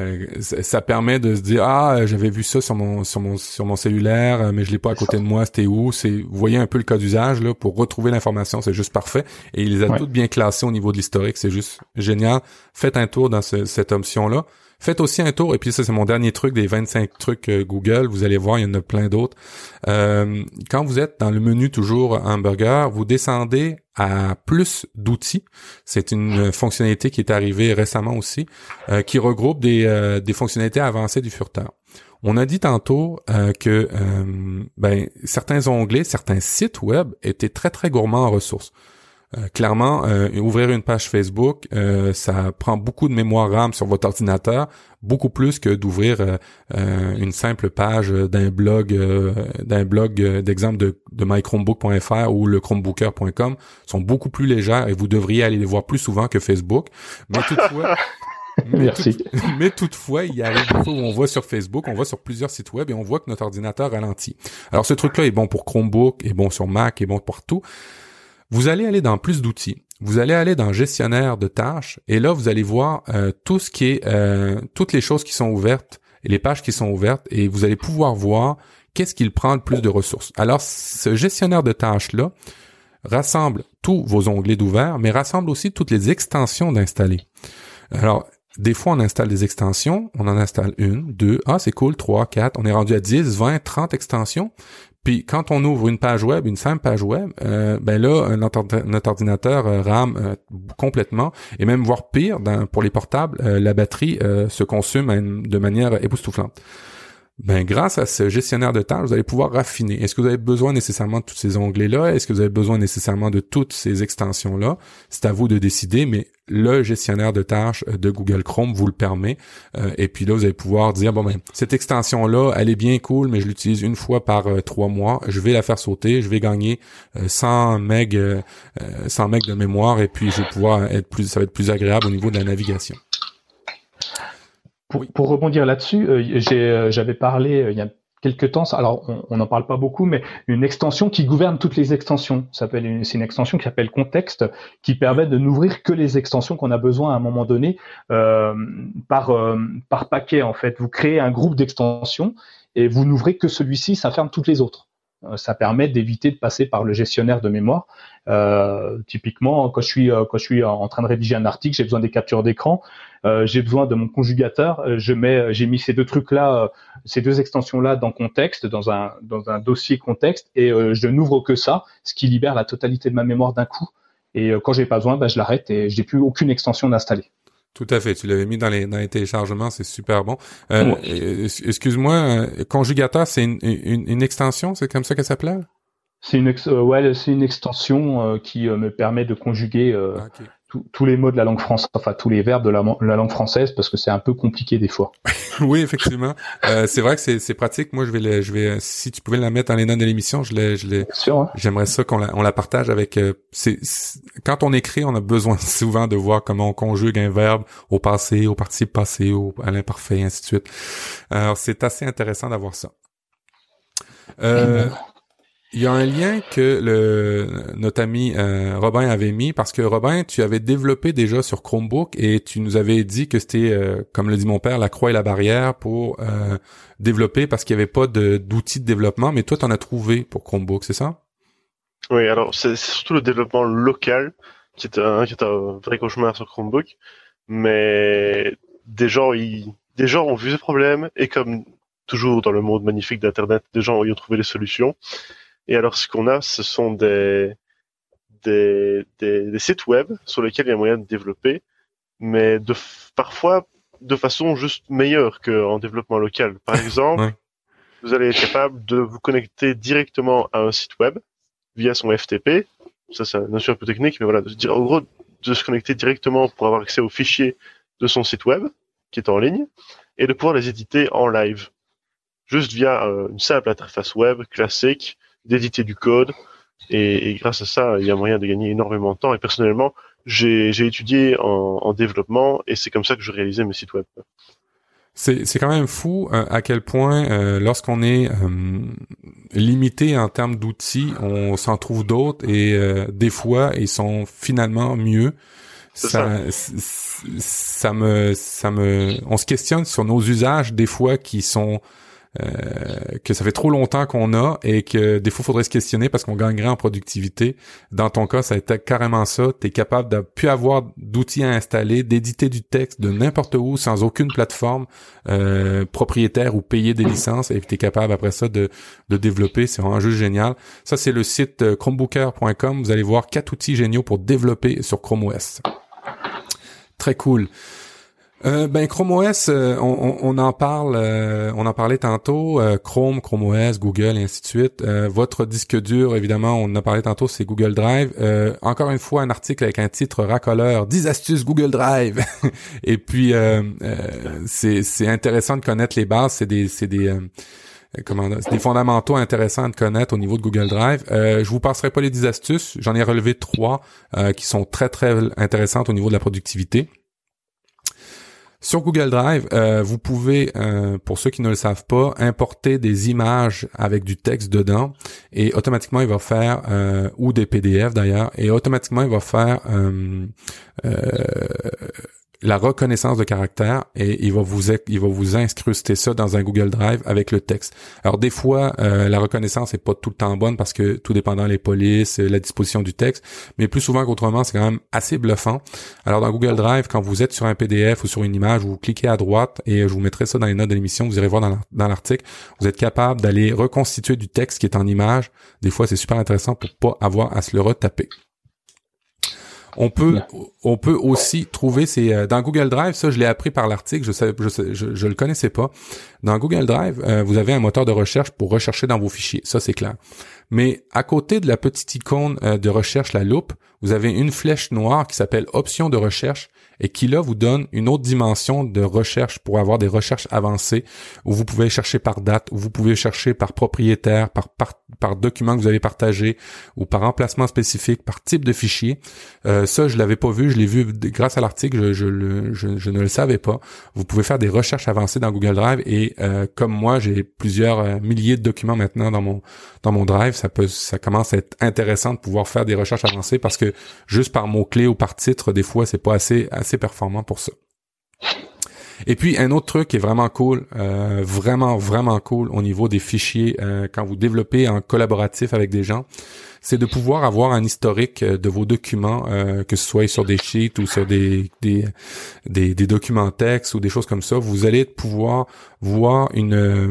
ça permet de se dire j'avais vu ça sur mon cellulaire mais je l'ai pas à côté de moi, c'était où? Vous voyez un peu le cas d'usage là pour retrouver l'information, c'est juste parfait et il les a toutes bien classées au niveau de l'historique, c'est juste génial. Faites un tour dans cette option là. Faites aussi un tour, et puis ça c'est mon dernier truc des 25 trucs Google, vous allez voir, il y en a plein d'autres. Quand vous êtes dans le menu toujours hamburger, vous descendez à plus d'outils. C'est une fonctionnalité qui est arrivée récemment aussi, qui regroupe des fonctionnalités avancées du furteur. On a dit tantôt que certains onglets, certains sites web étaient très très gourmands en ressources. Clairement, ouvrir une page Facebook, ça prend beaucoup de mémoire RAM sur votre ordinateur, beaucoup plus que d'ouvrir une simple page d'un blog d'exemple de mychromebook.fr ou le chromebooker.com, sont beaucoup plus légères et vous devriez aller les voir plus souvent que Facebook. Mais toutefois, mais toutefois, il y arrive des fois où on voit sur Facebook, on voit sur plusieurs sites web et on voit que notre ordinateur ralentit. Alors ce truc-là est bon pour Chromebook, est bon sur Mac, est bon partout. Vous allez aller dans plus d'outils. Vous allez aller dans gestionnaire de tâches et là vous allez voir tout ce qui est toutes les choses qui sont ouvertes et les pages qui sont ouvertes et vous allez pouvoir voir qu'est-ce qu'il prend le plus de ressources. Alors ce gestionnaire de tâches là rassemble tous vos onglets d'ouvert mais rassemble aussi toutes les extensions d'installer. Alors des fois, on installe des extensions, on en installe 1, 2, c'est cool, 3, 4, on est rendu à 10, 20, 30 extensions. Puis quand on ouvre une page web, une simple page web, là, notre ordinateur rame complètement, et même voire pire, pour les portables, la batterie se consume de manière époustouflante. Grâce à ce gestionnaire de tâches, vous allez pouvoir raffiner. Est-ce que vous avez besoin nécessairement de tous ces onglets-là? Est-ce que vous avez besoin nécessairement de toutes ces extensions-là? C'est à vous de décider, mais le gestionnaire de tâches de Google Chrome vous le permet. Et puis là, vous allez pouvoir dire, cette extension-là, elle est bien cool, mais je l'utilise une fois par 3 mois. Je vais la faire sauter. Je vais gagner 100 MB de mémoire et puis je vais pouvoir ça va être plus agréable au niveau de la navigation. Pour rebondir là-dessus, j'avais parlé il y a quelques temps, alors on n'en parle pas beaucoup, mais une extension qui gouverne toutes les extensions. C'est une extension qui s'appelle Contexte, qui permet de n'ouvrir que les extensions qu'on a besoin à un moment donné par paquet en fait. Vous créez un groupe d'extensions et vous n'ouvrez que celui-ci, ça ferme toutes les autres. Ça permet d'éviter de passer par le gestionnaire de mémoire. Typiquement, quand je suis en train de rédiger un article, j'ai besoin des captures d'écran, j'ai besoin de mon conjugateur. J'ai mis ces deux trucs-là, ces deux extensions-là dans Contexte, dans un dossier Contexte, et je n'ouvre que ça, ce qui libère la totalité de ma mémoire d'un coup. Et quand j'ai pas besoin, je l'arrête et je n'ai plus aucune extension d'installer. Tout à fait. Tu l'avais mis dans les téléchargements, c'est super bon. Excuse-moi, conjugateur, c'est une extension, c'est comme ça qu'elle s'appelait? C'est une extension qui me permet de conjuguer tous les mots de la langue française, enfin tous les verbes de la langue française, parce que c'est un peu compliqué des fois. Oui, effectivement. C'est vrai que c'est pratique. Moi, je vais, si tu pouvais la mettre dans les notes de l'émission, Bien sûr, hein. J'aimerais ça qu'on la partage avec. Quand on écrit, on a besoin souvent de voir comment on conjugue un verbe au passé, au participe passé, à l'imparfait, et ainsi de suite. Alors, c'est assez intéressant d'avoir ça. Il y a un lien que notre ami Robin avait mis, parce que Robin, tu avais développé déjà sur Chromebook et tu nous avais dit que c'était, comme le dit mon père, la croix et la barrière pour développer, parce qu'il n'y avait pas d'outils de développement, mais toi, tu en as trouvé pour Chromebook, c'est ça? Oui, alors c'est surtout le développement local qui est un vrai cauchemar sur Chromebook, mais des gens ont vu ce problème, et comme toujours dans le monde magnifique d'Internet, des gens y ont trouvé des solutions. Et alors, ce qu'on a, ce sont des sites web sur lesquels il y a moyen de développer, mais parfois de façon juste meilleure qu'en développement local. Par exemple, Ouais. Vous allez être capable de vous connecter directement à un site web via son FTP. Ça, c'est une notion un peu technique, mais voilà, en gros, de se connecter directement pour avoir accès aux fichiers de son site web, qui est en ligne, et de pouvoir les éditer en live. Juste via une simple interface web classique, d'éditer du code, et grâce à ça, il y a moyen de gagner énormément de temps. Et personnellement, j'ai étudié en développement, et c'est comme ça que je réalisais mes sites web. C'est quand même fou à quel point lorsqu'on est limité en termes d'outils, on s'en trouve d'autres, et des fois ils sont finalement mieux. On se questionne sur nos usages des fois qui sont que ça fait trop longtemps qu'on a, et que des fois faudrait se questionner parce qu'on gagnerait en productivité. Dans ton cas, ça a été carrément ça. T'es capable de plus avoir d'outils à installer, d'éditer du texte de n'importe où sans aucune plateforme propriétaire ou payer des licences, et t'es capable après ça de développer. C'est vraiment juste génial. Ça, c'est le site chromebooker.com. Vous allez voir 4 outils géniaux pour développer sur Chrome OS. Très cool. Chrome OS, on en parle, on en parlait tantôt, Chrome OS, Google et ainsi de suite. Votre disque dur, évidemment, on en a parlé tantôt, c'est Google Drive. Encore une fois, un article avec un titre racoleur, 10 astuces Google Drive. Et puis, c'est intéressant de connaître les bases, c'est des fondamentaux intéressants de connaître au niveau de Google Drive. Je vous passerai pas les 10 astuces, j'en ai relevé 3 qui sont très très intéressantes au niveau de la productivité. Sur Google Drive, vous pouvez, pour ceux qui ne le savent pas, importer des images avec du texte dedans, et automatiquement il va faire, ou des PDF d'ailleurs, et automatiquement il va faire la reconnaissance de caractère, et il va vous incruster ça dans un Google Drive avec le texte. Alors des fois, la reconnaissance est pas tout le temps bonne parce que tout dépendant les polices, la disposition du texte, mais plus souvent qu'autrement, c'est quand même assez bluffant. Alors dans Google Drive, quand vous êtes sur un PDF ou sur une image, vous cliquez à droite, et je vous mettrai ça dans les notes de l'émission, vous irez voir dans l'article, vous êtes capable d'aller reconstituer du texte qui est en image. Des fois, c'est super intéressant pour pas avoir à se le retaper. On peut aussi trouver dans Google Drive, ça je l'ai appris par l'article, je le connaissais pas. Dans Google Drive, vous avez un moteur de recherche pour rechercher dans vos fichiers, ça c'est clair. Mais à côté de la petite icône de recherche, la loupe, vous avez une flèche noire qui s'appelle options de recherche, et qui là vous donne une autre dimension de recherche pour avoir des recherches avancées, où vous pouvez chercher par date, où vous pouvez chercher par propriétaire, par document que vous avez partagé, ou par emplacement spécifique, par type de fichier. Ça, je l'avais pas vu, je l'ai vu grâce à l'article, je ne le savais pas. Vous pouvez faire des recherches avancées dans Google Drive, et comme moi, j'ai plusieurs milliers de documents maintenant dans mon Drive, ça commence à être intéressant de pouvoir faire des recherches avancées, parce que juste par mots-clés ou par titre, des fois, c'est pas assez performant pour ça. Et puis, un autre truc qui est vraiment cool, vraiment, vraiment cool au niveau des fichiers, quand vous développez en collaboratif avec des gens, c'est de pouvoir avoir un historique de vos documents, que ce soit sur des sheets ou sur des documents texte ou des choses comme ça. Vous allez pouvoir voir et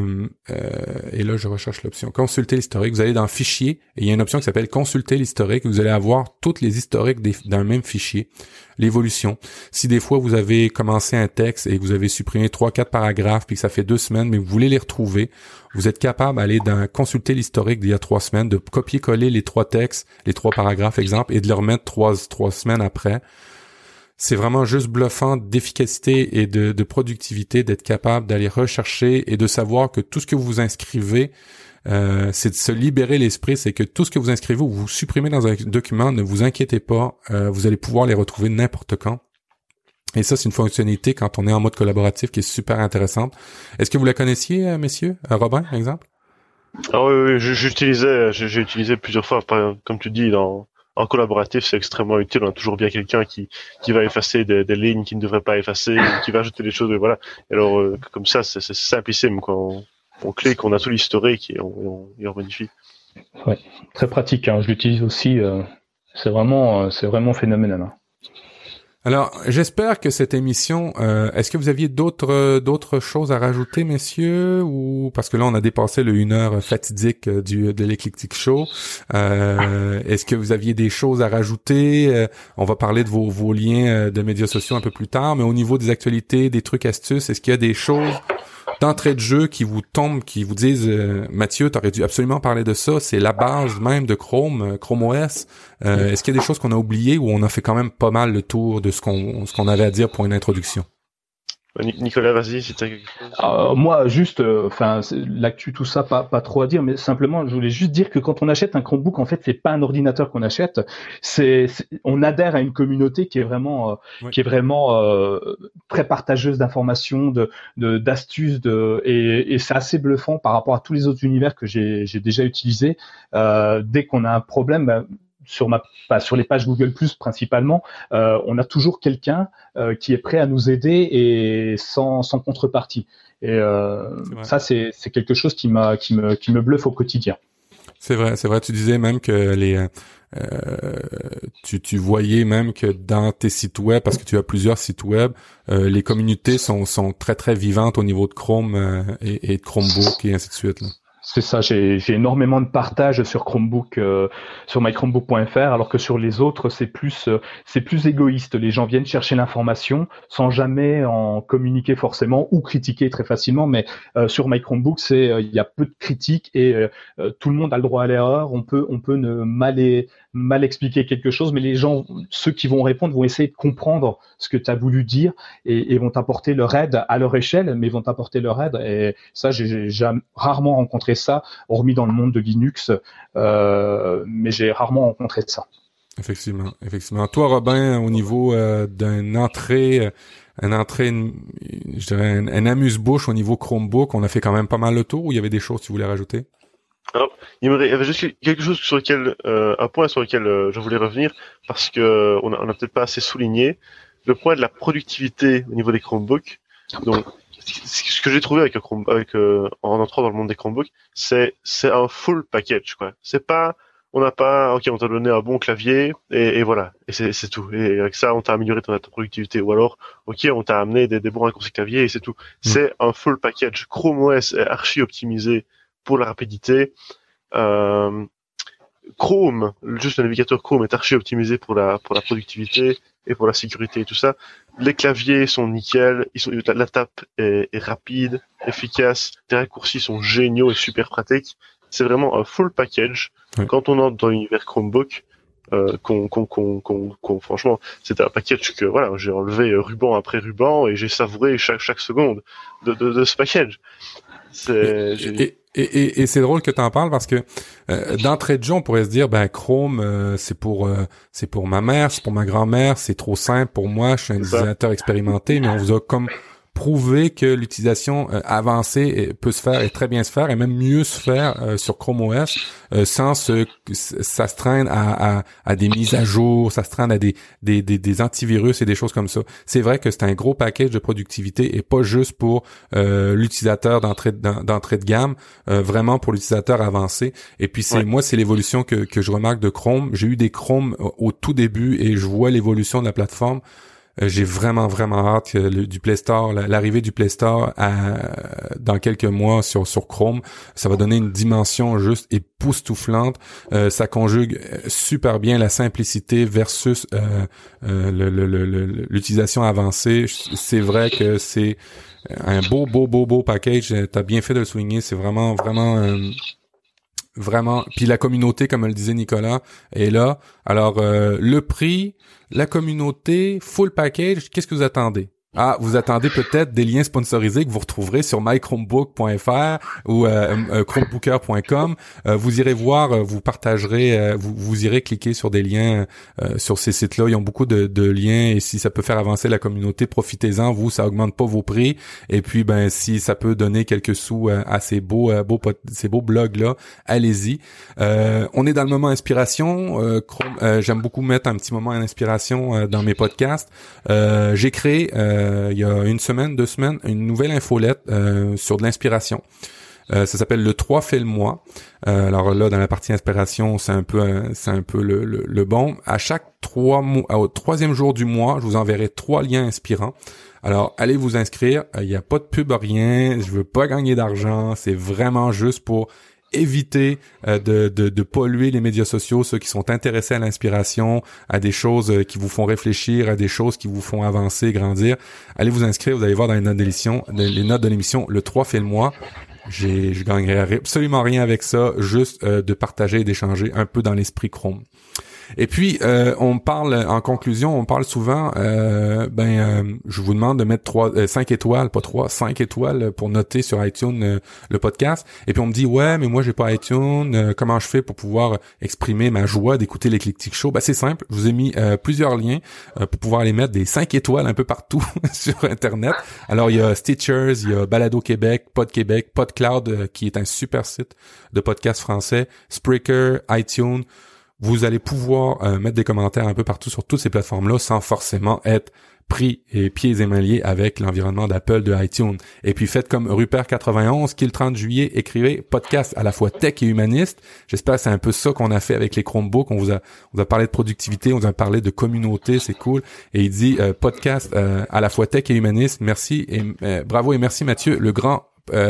là je recherche l'option consulter l'historique. Vous allez dans fichier, et il y a une option qui s'appelle consulter l'historique. Vous allez avoir toutes les historiques d'un même fichier, l'évolution. Si des fois vous avez commencé un texte et vous avez supprimé 3-4 paragraphes puis que ça fait 2 semaines, mais vous voulez les retrouver, vous êtes capable d'aller dans consulter l'historique d'il y a 3 semaines, de copier-coller les 3 textes, les 3 paragraphes exemple, et de les remettre 3 semaines après. c'est vraiment juste bluffant d'efficacité et de productivité, d'être capable d'aller rechercher et de savoir que tout ce que vous vous inscrivez, c'est de se libérer l'esprit, c'est que tout ce que vous inscrivez ou vous supprimez dans un document, ne vous inquiétez pas, vous allez pouvoir les retrouver n'importe quand. Et ça, c'est une fonctionnalité quand on est en mode collaboratif qui est super intéressante. Est-ce que vous la connaissiez, messieurs? Robin, par exemple? Ah oui, j'ai utilisé plusieurs fois, comme tu dis, en collaboratif, c'est extrêmement utile. On a toujours bien quelqu'un qui va effacer des lignes qui ne devrait pas effacer, qui va ajouter des choses, et voilà. Et alors, comme ça, c'est simplissime, quoi. On clique, on a tout l'historique et on modifie. Ouais, très pratique, hein. Je l'utilise aussi. C'est vraiment phénoménal, hein. Alors, j'espère que cette émission, est-ce que vous aviez d'autres choses à rajouter, messieurs, ou parce que là on a dépassé le 1 heure fatidique de l'Eclectic Show. Est-ce que vous aviez des choses à rajouter? On va parler de vos liens de médias sociaux un peu plus tard, mais au niveau des actualités, des trucs astuces, est-ce qu'il y a des choses d'entrée de jeu qui vous tombent, qui vous disent Mathieu, t'aurais dû absolument parler de ça, c'est la base même de Chrome OS. Est-ce qu'il y a des choses qu'on a oubliées ou on a fait quand même pas mal le tour de ce qu'on avait à dire pour une introduction? Nicolas, vas-y, si t'as quelque chose. Moi, juste, l'actu, tout ça, pas trop à dire, mais simplement, je voulais juste dire que quand on achète un Chromebook, en fait, c'est pas un ordinateur qu'on achète, on adhère à une communauté qui est vraiment, très partageuse d'informations, d'astuces, et c'est assez bluffant par rapport à tous les autres univers que j'ai déjà utilisés. Dès qu'on a un problème, sur les pages Google+ principalement, on a toujours quelqu'un qui est prêt à nous aider et sans contrepartie. Et ça, c'est quelque chose qui me bluffe au quotidien. C'est vrai. Tu disais même que tu voyais même que dans tes sites web, parce que tu as plusieurs sites web, les communautés sont très très vivantes au niveau de Chrome et de Chromebook et ainsi de suite, là. C'est ça, j'ai énormément de partages sur Chromebook, sur mychromebook.fr, alors que sur les autres, c'est plus égoïste. Les gens viennent chercher l'information sans jamais en communiquer forcément ou critiquer très facilement. Mais sur mychromebook, il y a peu de critiques et tout le monde a le droit à l'erreur. On peut ne mal expliquer quelque chose, mais les gens, ceux qui vont répondre, vont essayer de comprendre ce que tu as voulu dire et vont t'apporter leur aide à leur échelle, mais vont t'apporter leur aide. Et ça, j'ai rarement rencontré ça, hormis dans le monde de Linux, mais j'ai rarement rencontré ça. Effectivement. Toi, Robin, au niveau d'une entrée, je dirais un amuse-bouche au niveau Chromebook, on a fait quand même pas mal le tour, ou il y avait des choses que tu voulais rajouter? Alors, il y avait juste quelque chose sur lequel, un point sur lequel je voulais revenir, parce que on a peut-être pas assez souligné le point de la productivité au niveau des Chromebooks. Donc, ce que j'ai trouvé en entrant dans le monde des Chromebooks, c'est un full package, quoi. C'est pas, on t'a donné un bon clavier et voilà, et c'est tout. Et avec ça, on t'a amélioré ta productivité. Ou alors, on t'a amené des bons raccourcis clavier et c'est tout. C'est un full package. Chrome OS est archi optimisé pour la rapidité. Chrome, juste le navigateur Chrome est archi optimisé pour la productivité et pour la sécurité et tout ça. Les claviers sont nickel, la tape est rapide, efficace, les raccourcis sont géniaux et super pratiques. C'est vraiment un full package. Oui. Quand on entre dans l'univers Chromebook, franchement, c'était un package que voilà, j'ai enlevé ruban après ruban et j'ai savouré chaque seconde de ce package. Et c'est drôle que tu en parles parce que d'entrée de jeu, on pourrait se dire Chrome c'est pour ma mère, c'est pour ma grand-mère, c'est trop simple pour moi, je suis un utilisateur expérimenté, mais on vous a comme prouvé que l'utilisation avancée peut se faire et très bien se faire et même mieux se faire sur Chrome OS sans s'astreindre à des mises à jour, s'astreindre à des antivirus et des choses comme ça. C'est vrai que c'est un gros package de productivité et pas juste pour l'utilisateur d'entrée de gamme, vraiment pour l'utilisateur avancé. Et puis c'est l'évolution que je remarque de Chrome. J'ai eu des Chrome au tout début et je vois l'évolution de la plateforme. J'ai vraiment hâte du Play Store, l'arrivée du Play Store dans quelques mois sur Chrome. Ça va donner une dimension juste époustouflante. Ça conjugue super bien la simplicité versus l'utilisation avancée. C'est vrai que c'est un beau package. T'as bien fait de le souligner. C'est vraiment vraiment. Puis la communauté, comme le disait Nicolas, est là. Alors, le prix, la communauté, full package, qu'est-ce que vous attendez? Ah, vous attendez peut-être des liens sponsorisés que vous retrouverez sur mychromebook.fr ou chromebooker.com. Vous irez voir, vous partagerez, vous irez cliquer sur des liens sur ces sites-là. Ils ont beaucoup de liens et si ça peut faire avancer la communauté, profitez-en. Vous, ça augmente pas vos prix. Et puis, ben, si ça peut donner quelques sous à ces beaux blogs-là, allez-y. On est dans le moment inspiration. J'aime beaucoup mettre un petit moment d'inspiration dans mes podcasts. J'ai créé il y a une semaine, 2 semaines, une nouvelle infolette sur de l'inspiration. Ça s'appelle le 3 fait le mois. Alors là, dans la partie inspiration, c'est un peu le bon. À chaque 3 mois, au 3e jour du mois, je vous enverrai 3 liens inspirants. Alors, allez vous inscrire. Il n'y a pas de pub, rien. Je veux pas gagner d'argent. C'est vraiment juste pour éviter de polluer les médias sociaux, ceux qui sont intéressés à l'inspiration, à des choses qui vous font réfléchir, à des choses qui vous font avancer, grandir. Allez vous inscrire, vous allez voir dans les notes de l'émission, le 3 fait le mois. Je gagnerai absolument rien avec ça, juste de partager et d'échanger un peu dans l'esprit Chrome. Et puis, on parle, en conclusion, on parle souvent, je vous demande de mettre 5 étoiles, pas 3, 5 étoiles pour noter sur iTunes le podcast. Et puis on me dit, ouais, mais moi j'ai pas iTunes, comment je fais pour pouvoir exprimer ma joie d'écouter l'Eclectic Show? Ben c'est simple, je vous ai mis plusieurs liens pour pouvoir les mettre des 5 étoiles un peu partout sur Internet. Alors il y a Stitchers, il y a Balado Québec, PodCloud, qui est un super site de podcast français, Spreaker, iTunes. Vous allez pouvoir mettre des commentaires un peu partout sur toutes ces plateformes-là sans forcément être pris et pieds et mains liés avec l'environnement d'Apple de iTunes. Et puis faites comme Rupert91 qui le 30 juillet écrivait podcast à la fois tech et humaniste. J'espère que c'est un peu ça qu'on a fait avec les Chromebooks. On vous a parlé de productivité, on vous a parlé de communauté, c'est cool. Et il dit podcast à la fois tech et humaniste. Merci et bravo et merci Mathieu, le grand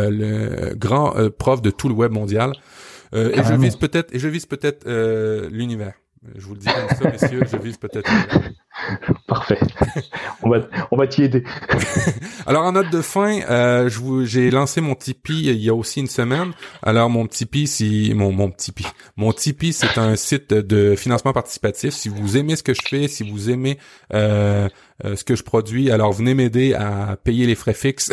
prof de tout le web mondial. Et je vise peut-être l'univers. Je vous le dis comme ça, messieurs, je vise peut-être l'univers. Parfait. On va t'y aider. Alors, en note de fin, j'ai lancé mon Tipeee il y a aussi une semaine. Alors, mon Tipeee, mon Tipeee, c'est un site de financement participatif. Si vous aimez ce que je fais, si vous aimez ce que je produis, alors venez m'aider à payer les frais fixes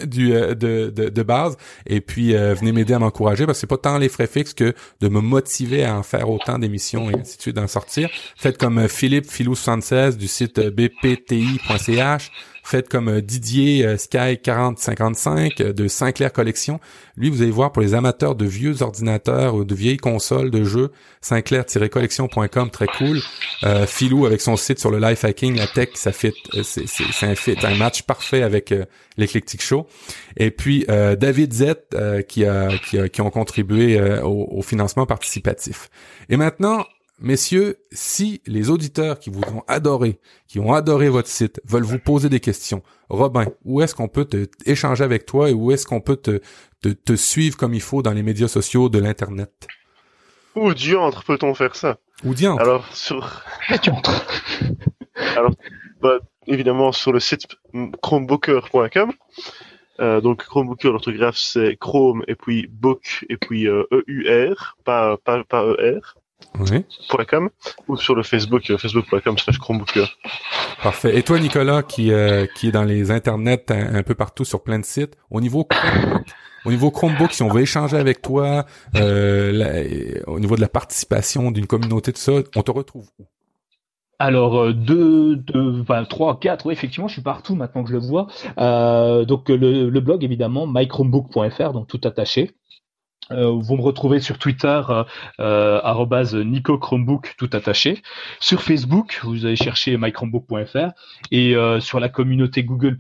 de base, et puis venez m'aider à m'encourager, parce que c'est pas tant les frais fixes que de me motiver à en faire autant d'émissions et ainsi de suite, d'en sortir. Faites comme Philippe Philou76 du site bpti.ch. Faites comme Didier Sky4055 de Sinclair Collection. Lui, vous allez voir, pour les amateurs de vieux ordinateurs ou de vieilles consoles de jeux, Sinclair-collection.com, très cool. Philou avec son site sur le life hacking, la tech, ça fit, c'est un match parfait avec l'Eclectic Show. Et puis David Z qui ont contribué au financement participatif. Et maintenant, messieurs, si les auditeurs qui vous ont adoré, qui ont adoré votre site, veulent vous poser des questions, Robin, où est-ce qu'on peut échanger avec toi et où est-ce qu'on peut te suivre comme il faut dans les médias sociaux de l'Internet? Où diantre peut-on faire ça? Où diantre? Alors, évidemment, sur le site chromebooker.com. Donc Chromebooker, l'orthographe c'est Chrome et puis Book et puis EUR, pas ER. Oui. .com, ou sur le facebook.com/Chromebooker. Parfait. Et toi, Nicolas, qui est dans les internets un peu partout sur plein de sites, au niveau Chromebook, si on veut échanger avec toi, au niveau de la participation d'une communauté, tout ça, on te retrouve où? Alors 3, 4, oui, effectivement, je suis partout maintenant que je le vois. Donc le blog évidemment, mychromebook.fr, donc tout attaché. Vous me retrouvez sur Twitter @NicoChromebook tout attaché. Sur Facebook, vous allez chercher mychromebook.fr et sur la communauté Google+,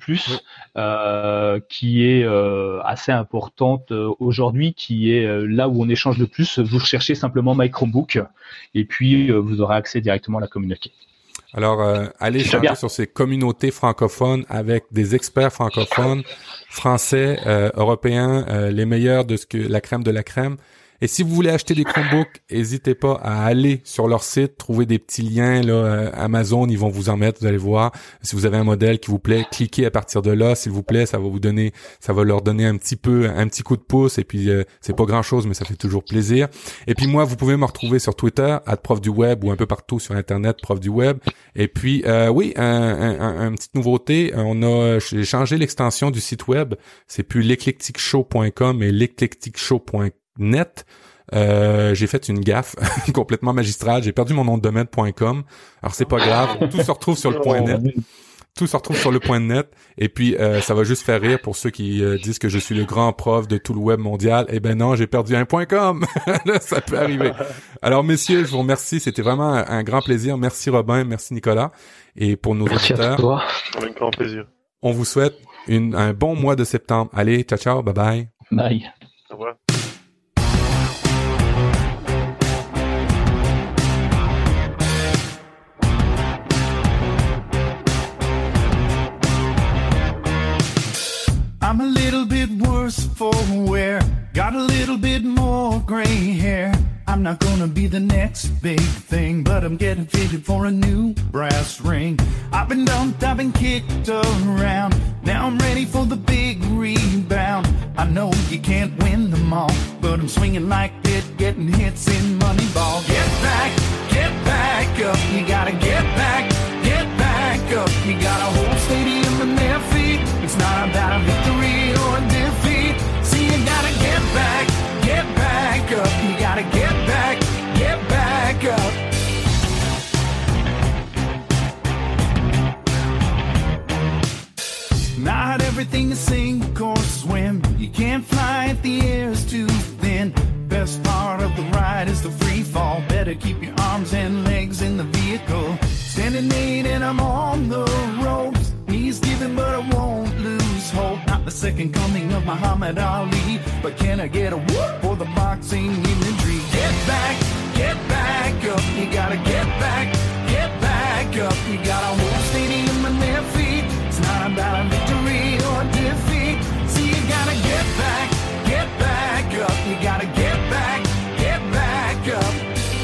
qui est assez importante aujourd'hui, qui est là où on échange le plus. Vous recherchez simplement mychromebook et puis vous aurez accès directement à la communauté. Alors, allez échanger sur ces communautés francophones avec des experts francophones, français, européens, les meilleurs de la crème de la crème. Et si vous voulez acheter des Chromebooks, n'hésitez pas à aller sur leur site, trouver des petits liens là, Amazon, ils vont vous en mettre, vous allez voir. Si vous avez un modèle qui vous plaît, cliquez à partir de là, s'il vous plaît, ça va leur donner un petit coup de pouce, et puis c'est pas grand-chose, mais ça fait toujours plaisir. Et puis moi, vous pouvez me retrouver sur Twitter, @profduweb, ou un peu partout sur Internet, Prof du Web. Et puis oui, une petite nouveauté, j'ai changé l'extension du site web, c'est plus l'eclecticshow.com et l'eclecticshow.net. J'ai fait une gaffe complètement magistrale, j'ai perdu mon nom de domaine.com. Alors c'est pas grave, tout se retrouve sur le .net. Tout se retrouve sur le .net, et puis ça va juste faire rire pour ceux qui disent que je suis le grand prof de tout le web mondial. Eh ben non, j'ai perdu un .com. Là, ça peut arriver. Alors messieurs, je vous remercie, c'était vraiment un grand plaisir. Merci Robin, merci Nicolas, et pour nos auditeurs, avec grand plaisir. On vous souhaite un bon mois de septembre. Allez, ciao ciao, bye bye. Bye. Au revoir. I'm a little bit worse for wear, got a little bit more gray hair. I'm not gonna be the next big thing, but I'm getting fitted for a new brass ring. I've been dumped, I've been kicked around, now I'm ready for the big rebound. I know you can't win them all, but I'm swinging like Pitt, getting hits in Moneyball. Get back up, you gotta get back up. You got a whole stadium in their feet. It's not about a victory or a defeat. See, you gotta get back up. You gotta get back up. Not everything is sink or swim. You can't fly if the air is too thin. Best part of the ride is the free fall. Better keep your arms and legs in the vehicle. Standing 8 and I'm on the ropes. Knees giving but I won't lose hope. Not the second coming of Muhammad Ali, but can I get a whoop for the boxing imagery? Get back up. You gotta get back up. You got a whole stadium in their feet. It's not about a victory or a defeat. See, you gotta get back up. You gotta get back up.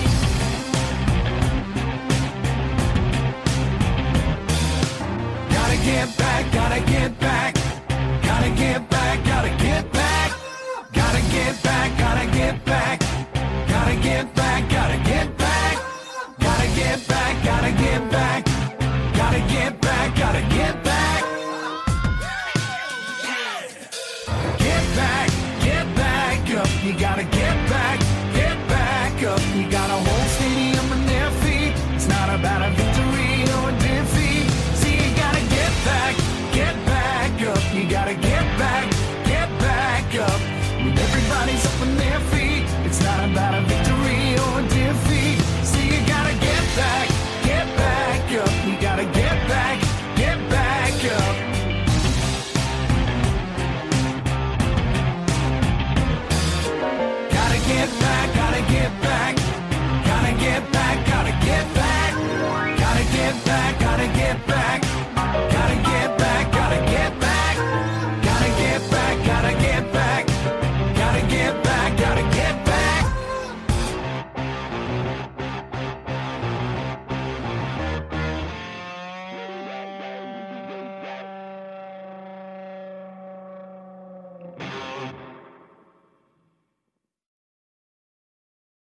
Gotta get back. Gotta get back. Gotta get back. Gotta get back. Gotta get back. Gotta get back. Gotta get back. Gotta get back. Gotta get back. Gotta get back. Gotta get back.